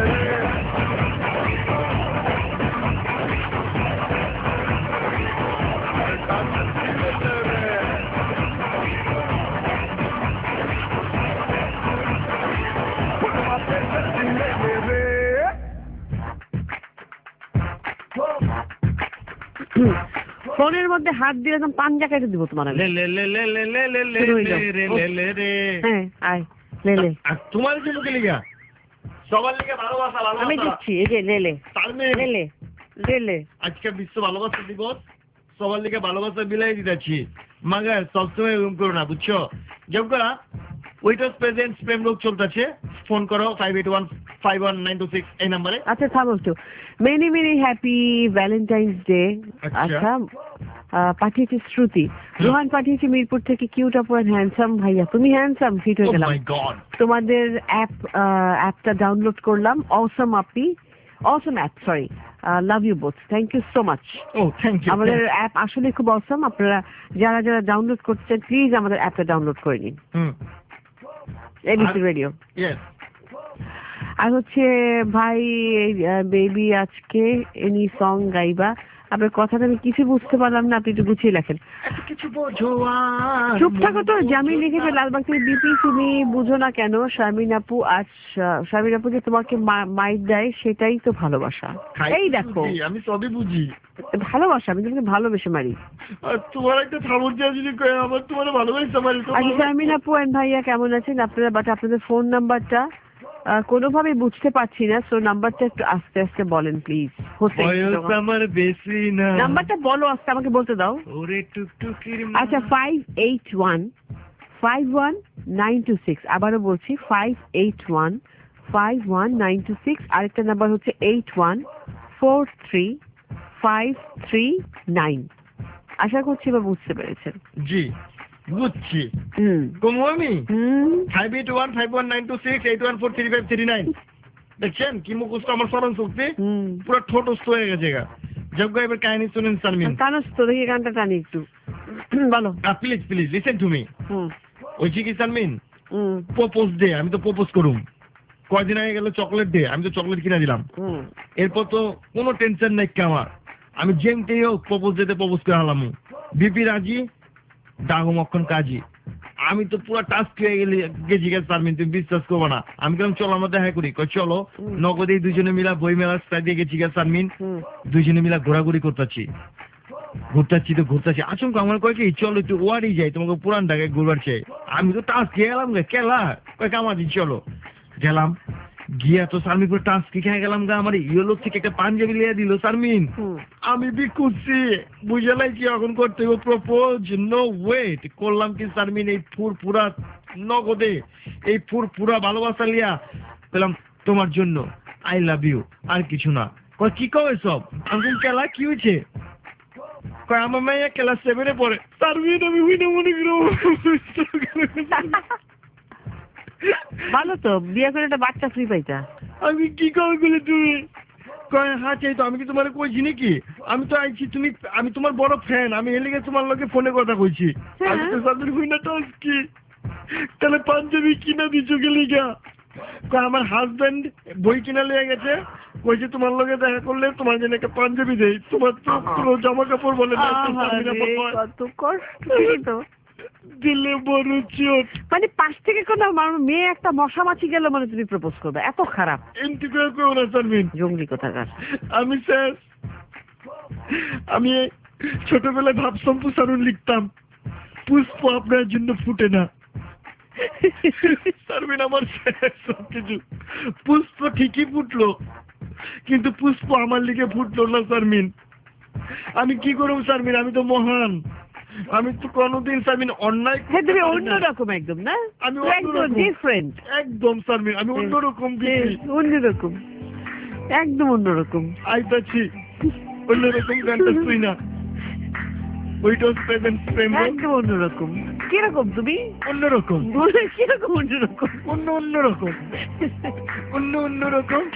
ফোনের মধ্যে হাত দিয়ে একদম পাঞ্জা কেটে দিব তোমার আমি। ले ले ले ले ले ले ले ले শুরু হয়ে ले যাও। रे ले ले रे হ্যাঁ আয় লেলে তোমার কি মুখে লিখা সবার লিখে ভালোবাসা আমি ভালোবাসা দিচ্ছি এই যে লেলে তালমেল লেলে লেলে আজকে বিশ্ব ভালোবাসা দিবস সবার লিখে ভালোবাসা বিলাই দিতেছি মাগার সবসময় এরকম করো না বুঝছো যখন ওয়েটার্স প্রেজেন্ট স্প্রেম রোগ চলতেছে ফোন করো 581-51926 এই নম্বরে আচ্ছা থামো একটু many many happy Valentine's day আচ্ছা। আচ্ছা পাঠিয়েছে শ্রুতি রোহান পাঠিয়েছে মিরপুর থেকে কিউট আপ অ্যান্ড হ্যান্ডসাম ভাইয়া তুমি হ্যান্ডসাম ফিট হয়ে ও গেলাম মাই গড তোমাদের অ্যাপটা ডাউনলোড করলাম অসম আপনি Assam app sorry love you both thank you so much ও থ্যাংক ইউ আমাদের অ্যাপ আসলে খুব অসম আপনারা যারা যারা ডাউনলোড করছেন প্লিজ আমাদের অ্যাপটা ডাউনলোড করে নিন এবিসি রেডিও ইয়েস আর হচ্ছে ভাই বেবি আজকে এনি সং গাইবা আপনার কথাটা আমি কিছু বুঝতে পারলাম না আপনি একটু গুছিয়ে লেখেন কিছু বোঝো চুপ থাকো তো জামিন লিখেছে লালবাগ থেকে বিপি তুমি বুঝো না কেন শারমিন আপু আজ শারমিন আপু যে তোমাকে মাইট দেয় সেটাই তো ভালোবাসা এই দেখো আমি সবই বুঝি ভালোবাসা আমি তোমাকে ভালোবেসে মারি আর তোমার একটা থামর যদি কয়ে আমার তোমার ভালোবাসতে পারি তো আচ্ছা শারমিন আপু এন্ড ভাইয়া কেমন আছেন আপনারা বাট আপনাদের ফোন নাম্বারটা কোনোভাবে বুঝতে পারছি না সো নাম্বারটা একটু আস্তে আস্তে বলেন প্লিজ বয়স আমার বেশি না নাম্বারটা বলো আস্তে আমাকে বলতে দাও ওরে টুকটুকির আচ্ছা 581-51926 আবারও বলছি 581-51926 আরেকটা নাম্বার হচ্ছে 81435339 আশা করছি এবার বুঝতে পেরেছেন জি বুঝছি কমু আমি 581-51926-81435339 দেখছেন কি মুখস্থ আমার স্মরণ শক্তি পুরো ঠোঁটস্থ হয়ে গেছে গা যোগ্য এবার কাহিনী শুনেন সালমিন কানস তো দেখি গানটা টানি একটু বলো please please listen to me ওই কি সালমিন প্রপোজ ডে আমি তো প্রপোজ করুম কয়দিন আগে গেল চকলেট ডে আমি তো চকলেট কিনা দিলাম এরপর তো কোনো টেনশন নাই আমার আমি যেমতেই হোক প্রপোজ ডেতে প্রপোজ করে হালাম বিপি রাজি ডাগো মক্ষণ কাজী আমি তো পুরো টাস্ক হয়ে গেছি সালমিন তুমি বিশ্বাস করবো না আমি কেমন চলো আমরা দেখা করি চলো নগদে দুজনে মিলা বই মেলা দিয়ে গেছি সালমিন দুজনে মিলা ঘোরাঘুরি করতেছি তো ঘুরতেছি আচমকা আমার কয় কি চলো একটু ওয়ারি যাই তোমাকে পুরান ঢাকায় ঘুরবার চাই আমি তো টাস্ক গেলাম কেলা কয় কামাজি চলো গেলাম গিয়া তো সালমিন পুরো টাস্ক খেয়ে গেলাম গা আমার ইয়েলো থেকে একটা পাঞ্জাবি লিয়ে দিল সালমিন আমি বিকুছি বুঝে নাই কি এখন করতে হবে প্রপোজ নো ওয়েট করলাম কি সালমিন এই পুরা নগদে এই পুরা ভালোবাসা লিয়া পেলাম তোমার জন্য আই লাভ ইউ আর কিছু না কয় কি কবে সব আমি কেলা কি হয়েছে কয় আমার মেয়ে ক্লাস 7-এ পড়ে সালমিন আমি উইনা মনে করো ভালো তো বিয়ে করে একটা বাচ্চা ফ্রি পাইতা আমি কি করে গেলে তুমি কয় হ্যাঁ চাই তো আমি কি তোমার কইছি নাকি আমি তো আইছি, আমি তোমার বড় ফ্যান, আমি এলিগে তোমার লগে ফোনে কথা কইছি। আমি তো সাদের হই না তো কি তাহলে পাঞ্জাবি কিনা দিছো গেলিগা? আমার হাজবেন্ড বই কিনা লিয়ে গেছে, কইছে তোমার লগে দেখা করলে তোমার জন্য একটা পাঞ্জাবি দেই। তোমার তো কোনো জামা কাপড় বলে না, কত কষ্ট তো দিলে বড় চোট। মানে পাশ থেকে কোনো মেয়ে একটা মশা মাছি গেল মানে তুমি প্রপোজ করবে? এত খারাপ এমনি করে কেউ না শারমিন, জঙ্গলি কোথাকার। আমি স্যার, আমি ছোটবেলায় ভাবসম্প্রসারণ লিখতাম, পুষ্প আপনার জন্য ফুটে না। শারমিন আমার সবকিছু, পুষ্প ঠিকই ফুটলো কিন্তু পুষ্প আমার লিগে ফুটলো না শারমিন। আমি কি করব শারমিন, আমি তো মহান, আমি তো কোনোদিন শারমিন অন্যায়। তুমি অন্যরকম একদম না? আমি একদম ডিফারেন্ট একদম শারমিন, আমি অন্যরকম অন্যরকম একদম অন্যরকম। আইতাছি অন্যরকম গানটা শুই না, ওইটাও প্রেম একদম অন্যরকম। কিরকম তুমি? অন্যরকম। কিরকম অন্যরকম? অন্যরকম অন্যরকম।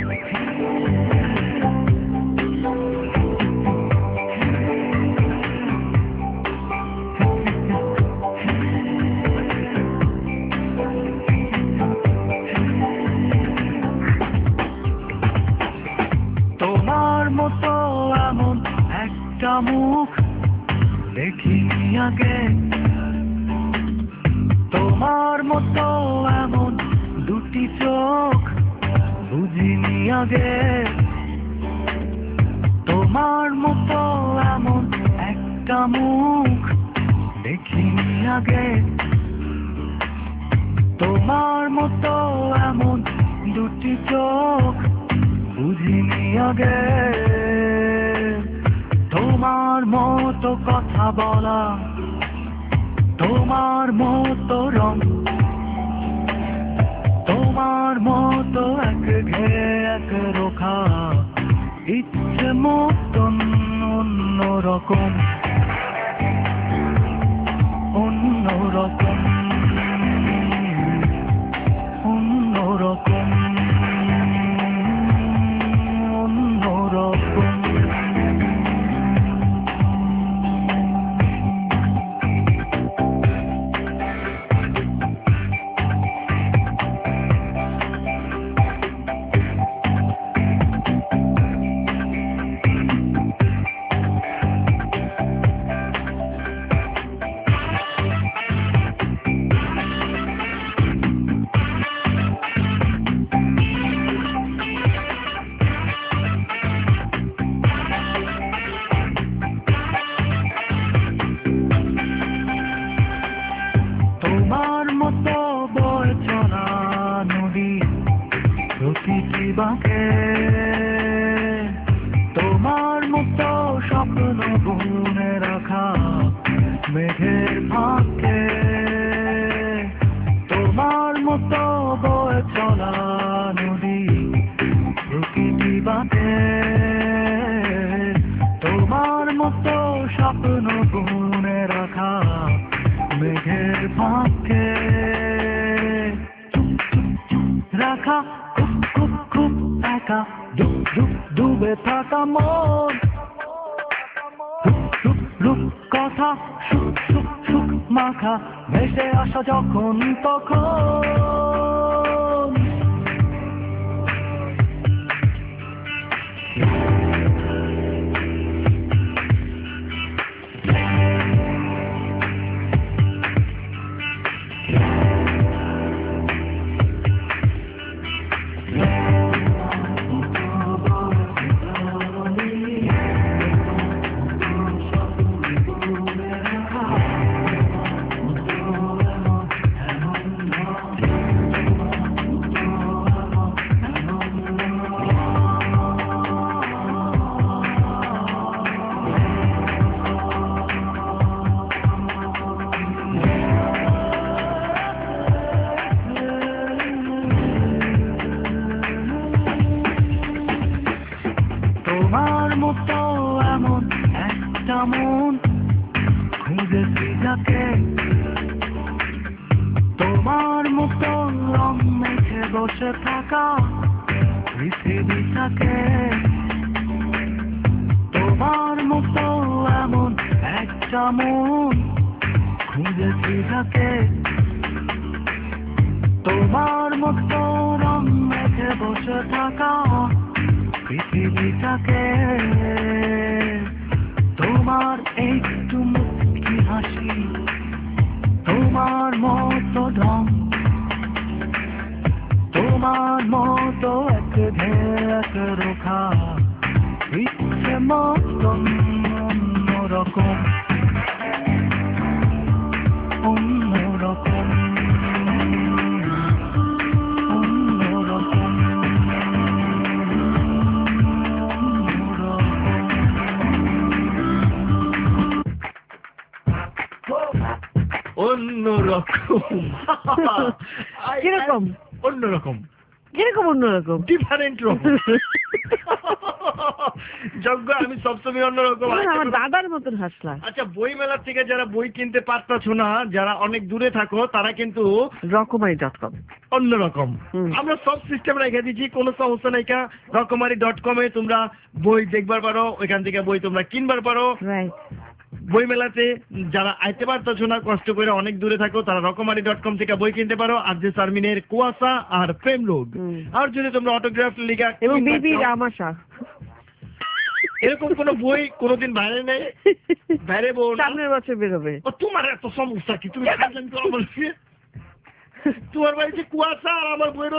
তোমার মতো এমন একটা মুখ দেখিনি আগে, তোমার মতো এমন দুটি চোখ বুঝিনি আগে, তোমার মতো এমন একটা মুখ দেখিনি আগে, তোমার মতো এমন দুটি চোখ বুঝিনি আগে, তোমার মতো কথা বলা, তোমার মতো রং, তোমার মতো এক ঘেয়ে এক রোখা ইচ্ছে মতন অন্যরকম অন্যরকম অন্যরকম অন্যরকম। তোমার মতো বয়ে চলা নদী প্রতিটি বাঁকে, তোমার মতো স্বপ্ন বুনে রাখা মেঘের ফাঁকে, তোমার মতো বয়ে চলা নদী প্রতিটি বাঁকে, তোমার মতো স্বপ্ন বুনে রাখা মেঘের ফাঁকে রাখা খুব খুব খুব একা ডুবে থাকা মন, রূপ রূপ কথা সুখ সুখ সুখ মাখা ভেসে আসা যখন তখন। তোমার মতো এমন একটা মন খুঁজেছি যাকে, তোমার মতো রং মেখে বসে থাকা পৃথিবীটাকে, তোমার মতো এমন একটা মন খুঁজেছি যাকে, তোমার মতো রং মেখে বসে থাকা পৃথিবীটাকে, তোমার একটু মুখি হাসি, তোমার মতো ঢং, তোমার মতো এক এক রোখা ইচ্ছে মতন অন্যরকম, অন্যরকম, অন্যরকম, অন্যরকম। কিরকম? অন্যরকম, কিরকম অন্যরকম? ডিফারেন্ট রকম। যজ্ঞ আমি সবসময় অন্যরকম। আমার দাদার মতন হাসলা। আচ্ছা, বই মেলার থেকে যারা বই কিনতে পারতাছো না, যারা অনেক দূরে থাকো, তারা কিন্তু রকমারি.com অন্যরকম। আমরা সব সিস্টেম রেখে দিচ্ছি, কোনো সমস্যা নাই। রকমারি.com এ তোমরা বই দেখবার পারো, ওইখান থেকে বই তোমরা কিনবার পারো। বই মেলাতে যারা আইতে পারতেছো না, কষ্ট করে অনেক দূরে থাকো, তারা রকমারি.com থেকে বই কিনতে পারো। আর যে শারমিনের কুয়াশা আর প্রেম লোক, আর যদি তোমরা অটোগ্রাফ লিখা এবং বিবি রামাশা এরকম কোন বই কোনোদিন বাইরে নেই, বাইরে বউ সামনের বছর বেরোবে। তোমার এত সমস্যা কি? তুমি তোমার বাড়িতে কুয়াশা আর আমার বইয়ের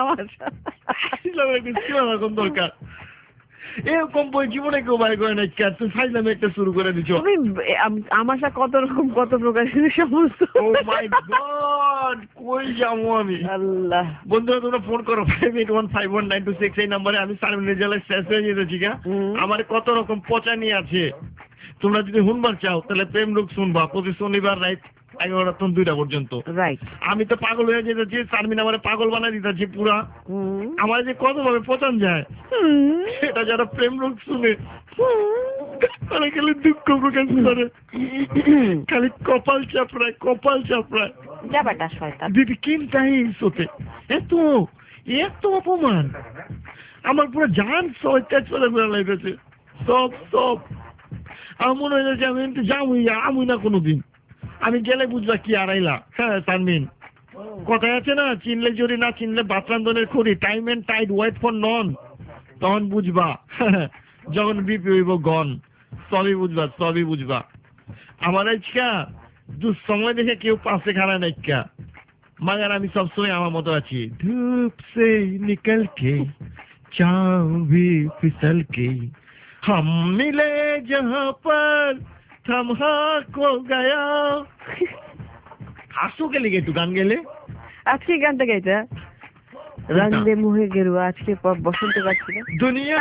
এরকম দরকার। এরকম বই জীবনে কেউ বাই করে নাই। তুই ফাইজলামে একটা শুরু করে দিচ্ছ। আমার সাথে কত রকম কত প্রকারের সমস্ত। ও মাই গড, কই যাবো আমি? আল্লাহ। বন্ধুরা তোমরা ফোন করো 58151926 এই নাম্বারে। আমি শারমিনের জেলায় শেষ হয়ে যেতেছি। আমার কত রকম পচা নিয়ে আছে। তোমরা যদি শুনবার চাও তাহলে প্রেম লোক শুনবা, প্রতি শনিবার রাত 11টা 2টা পর্যন্ত। আমি তো পাগল হয়ে যেতেছি, শারমিন আমার পাগল বানাই দিতেছি পুরা। আমার যে কত ভাবে পচান যায় সেটা যারা প্রেম লোক শুনে তারা খালি দুঃখ প্রকাশ করে, খালি কপাল চাপড়ায়, কপাল চাপড়ায়। দিদি কিনটাই সোতে এত এত অপমান, আমার পুরো জান সব চলে ঘুরে লাগতেছে। সব সব আমার মনে হয়ে যাচ্ছে আমি যাবই না কোনোদিন। আমি গেলে বুঝবা কি আড়াইলা। হ্যাঁ শারমিন, কথায় আছে না, চিনলে জরি না চিনলে বাতরান্দনের খড়ি, time and tide wait for none. তখন বুঝবা যখন বিপি হইব গন, সবই বুঝবা, সবই বুঝবা। আমার আজকা দুঃসময় দেখে কেউ পাশে খাড়া নাইকা, মাগার আমি সবসময় আমার মতো আছি। ধূপ সে নিকল কে চাও ভি ফিসল কে हम मिले जहाँ पर थमा को गया। হাসু কে লিখে একটু গান গেলে আজকে গানটা গাইতা রং দে মুহে গেরুয়া, আজকে বসন্ত গাচ্ছিল দুনিয়া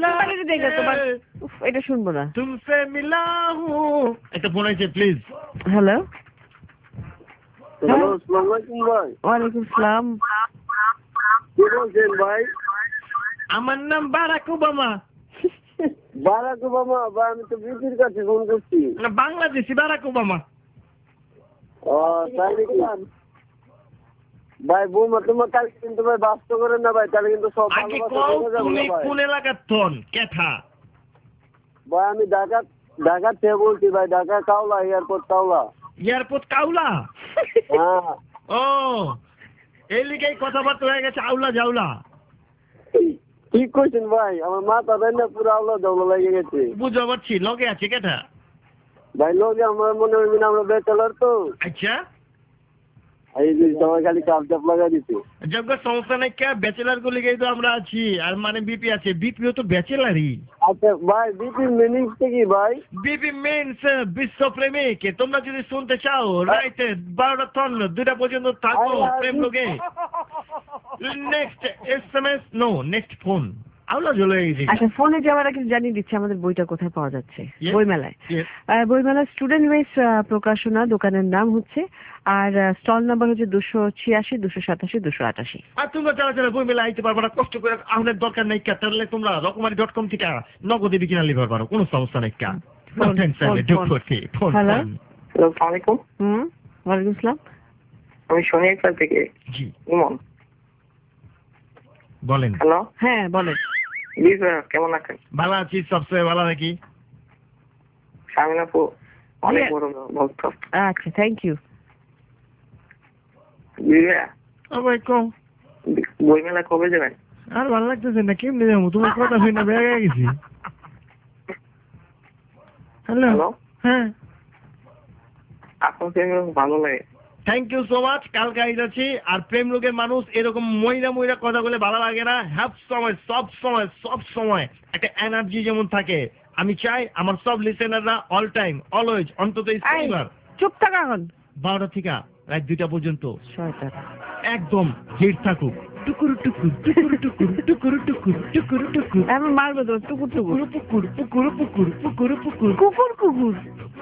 এটা শুনবো না। তুমসে মিলা হুঁ। একটা ফোন আছে প্লিজ। হ্যালো হ্যালো, আসসালামু আলাইকুম ভাই। ওয়ালাইকুম সালাম। কি বলছেন ভাই? আমার নাম বারাক ওবামা। Barack Obama? ভাই আমি তো বিপির কাছে ফোন করছি। না, বাংলাদেশি বারাক ওবামা। ও তাই নাকি? ভাই বৌমা তোমার কালকে কিন্তু ভাই বাস্ত করেন না ভাই, তাহলে কিন্তু সব তুমি কোন এলাকার থন কেঠা? ভাই আমি ঢাকা থেকে বলছি ভাই, ঢাকা কাউলা এয়ারপোর্ট, কাউলা এয়ারপোর্ট কাউলা। হ্যাঁ। ও এই লিগেই কথাবার্তা হয়ে গেছে আউলা জাউলা। ঠিক কইছেন ভাই, আমার মাথা না পুরো আউলা জাউলা লেগে গেছে। বুঝতে পারছি। লগে আছে কেটা? ভাই লগে আমার মনে হয় না, আমরা ব্যাচেলর তো। আচ্ছা, এই যে সবাই খালি কাপ চাপ লাগাই দিচ্ছে। যোগ্য সমস্যা নাই, কে ব্যাচেলার গুলি গেই তো আমরা আছি। আর মানে বিপি আছে, বিপিও তো ব্যাচেলারই। আচ্ছা ভাই, বিপি মিনিংস কি ভাই? বিপি মিনস বিশ্ব প্রেমিক। তোমরা যদি শুনতে চাও রাইতে 12টা তন 2টা পর্যন্ত থাকো প্রেম লোকে। Next SMS no, next phone আউলা জ্বলে গেছে। আচ্ছা, ফোনে যাওয়ার আগে জানিয়ে দিচ্ছি আমাদের বইটা কোথায় পাওয়া যাচ্ছে। বইমেলায়, বইমেলা স্টুডেন্ট ওয়েস প্রকাশনা, দোকানের নাম হচ্ছে, আর স্টল নাম্বার হচ্ছে 286, 287, 288। আর তোমরা যারা যারা বইমেলা আইতে পারবো না, কষ্ট করে আমাদের দরকার নাই, তাহলে তোমরা রকমারি.com থেকে নগদে বিকিনা নিতে পারো, কোনো সমস্যা নাই। হ্যালো, আসসালামাইকুম। ওয়ালাইকুম আসসালাম। আমি সোনিয়াখাল থেকে। জি ইমন বলেন। হ্যালো, হ্যাঁ বলেন। জি স্যার, কেমন আছেন? ভালো আছি, সবসময় ভালো নাকি? শারমিন আপু অনেক বড় ভক্ত। আচ্ছা, থ্যাংক ইউ। ভাই কম বই মেলা কবে যাবেন? আর ভালো লাগতেছে না, কেমনে যাবো? তোমার কথা শুনে না বেড়ে গেছি। হ্যালো, হ্যাঁ আপনার ভালো লাগে। Thank you so much. কালকে আইতাছি। আর প্রেম লোকের মানুষ এরকম ময়রা ময়রা কথা বলে ভালো লাগে না। সব সময় একটা এনার্জি যেমন থাকে, আমি চাই আমার সব লিসেনাররা অল টাইম অলওয়েজ অন্তত শনিবার চুপ থাকা এখন 12টা থেকে রাত 2টা পর্যন্ত একদম হিট থাকুক। টুকুর টুকুর টুকুর টুকুর টুকুর টুকুর টুকুর টুকুর আমি মারবো তো, টুকুর টুকুর পুকুর পুকুর পুকুর পুকুর পুকুর কুকুর কুকুর।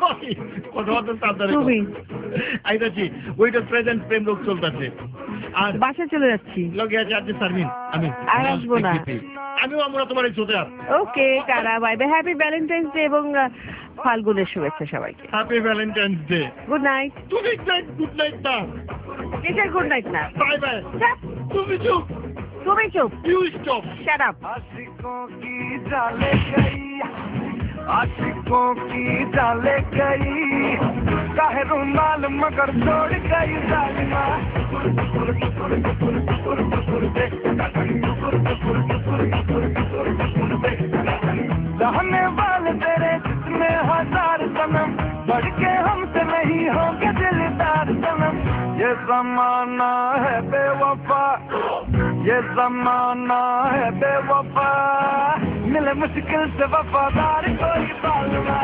তুমি আইতাছি। ওইটা প্রেজেন্ট প্রেম লোক চলতেছে। আর বাসায় চলে যাচ্ছি। লগে আছে আজকে শারমিন। আমি আর আসবো না। আমিও আমরা তোমার এই সোতে আর ওকে কারা, bye bye. Happy Valentine's day এবং ফাল্গুনের শুভেচ্ছা সবাইকে। Happy Valentine's day. Good night. তুমি গুড নাইট না, এটা গুড নাইট না। Bye bye. তুমি চুপ, তুমি চুপ। You stop, shut up. आशिकों की जाले गई, आशिकों की जाले गई, काहे रुमाल मगर छोड़ गई जालिमा। रहने वाले तेरे जितने हजार सनम, बढ़ के हमसे नहीं होंगे दिलदार सनम। ये जमाना है बेवफा, ये जमाना है बेवफा, मिले मुश्किल से वफादार कोई बालवा।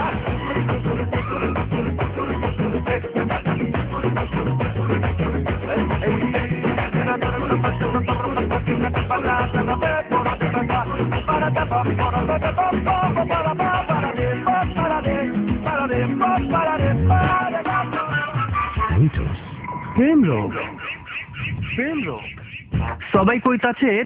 প্রেম রোগ, প্রেম রোগ। সবাই কইতাছে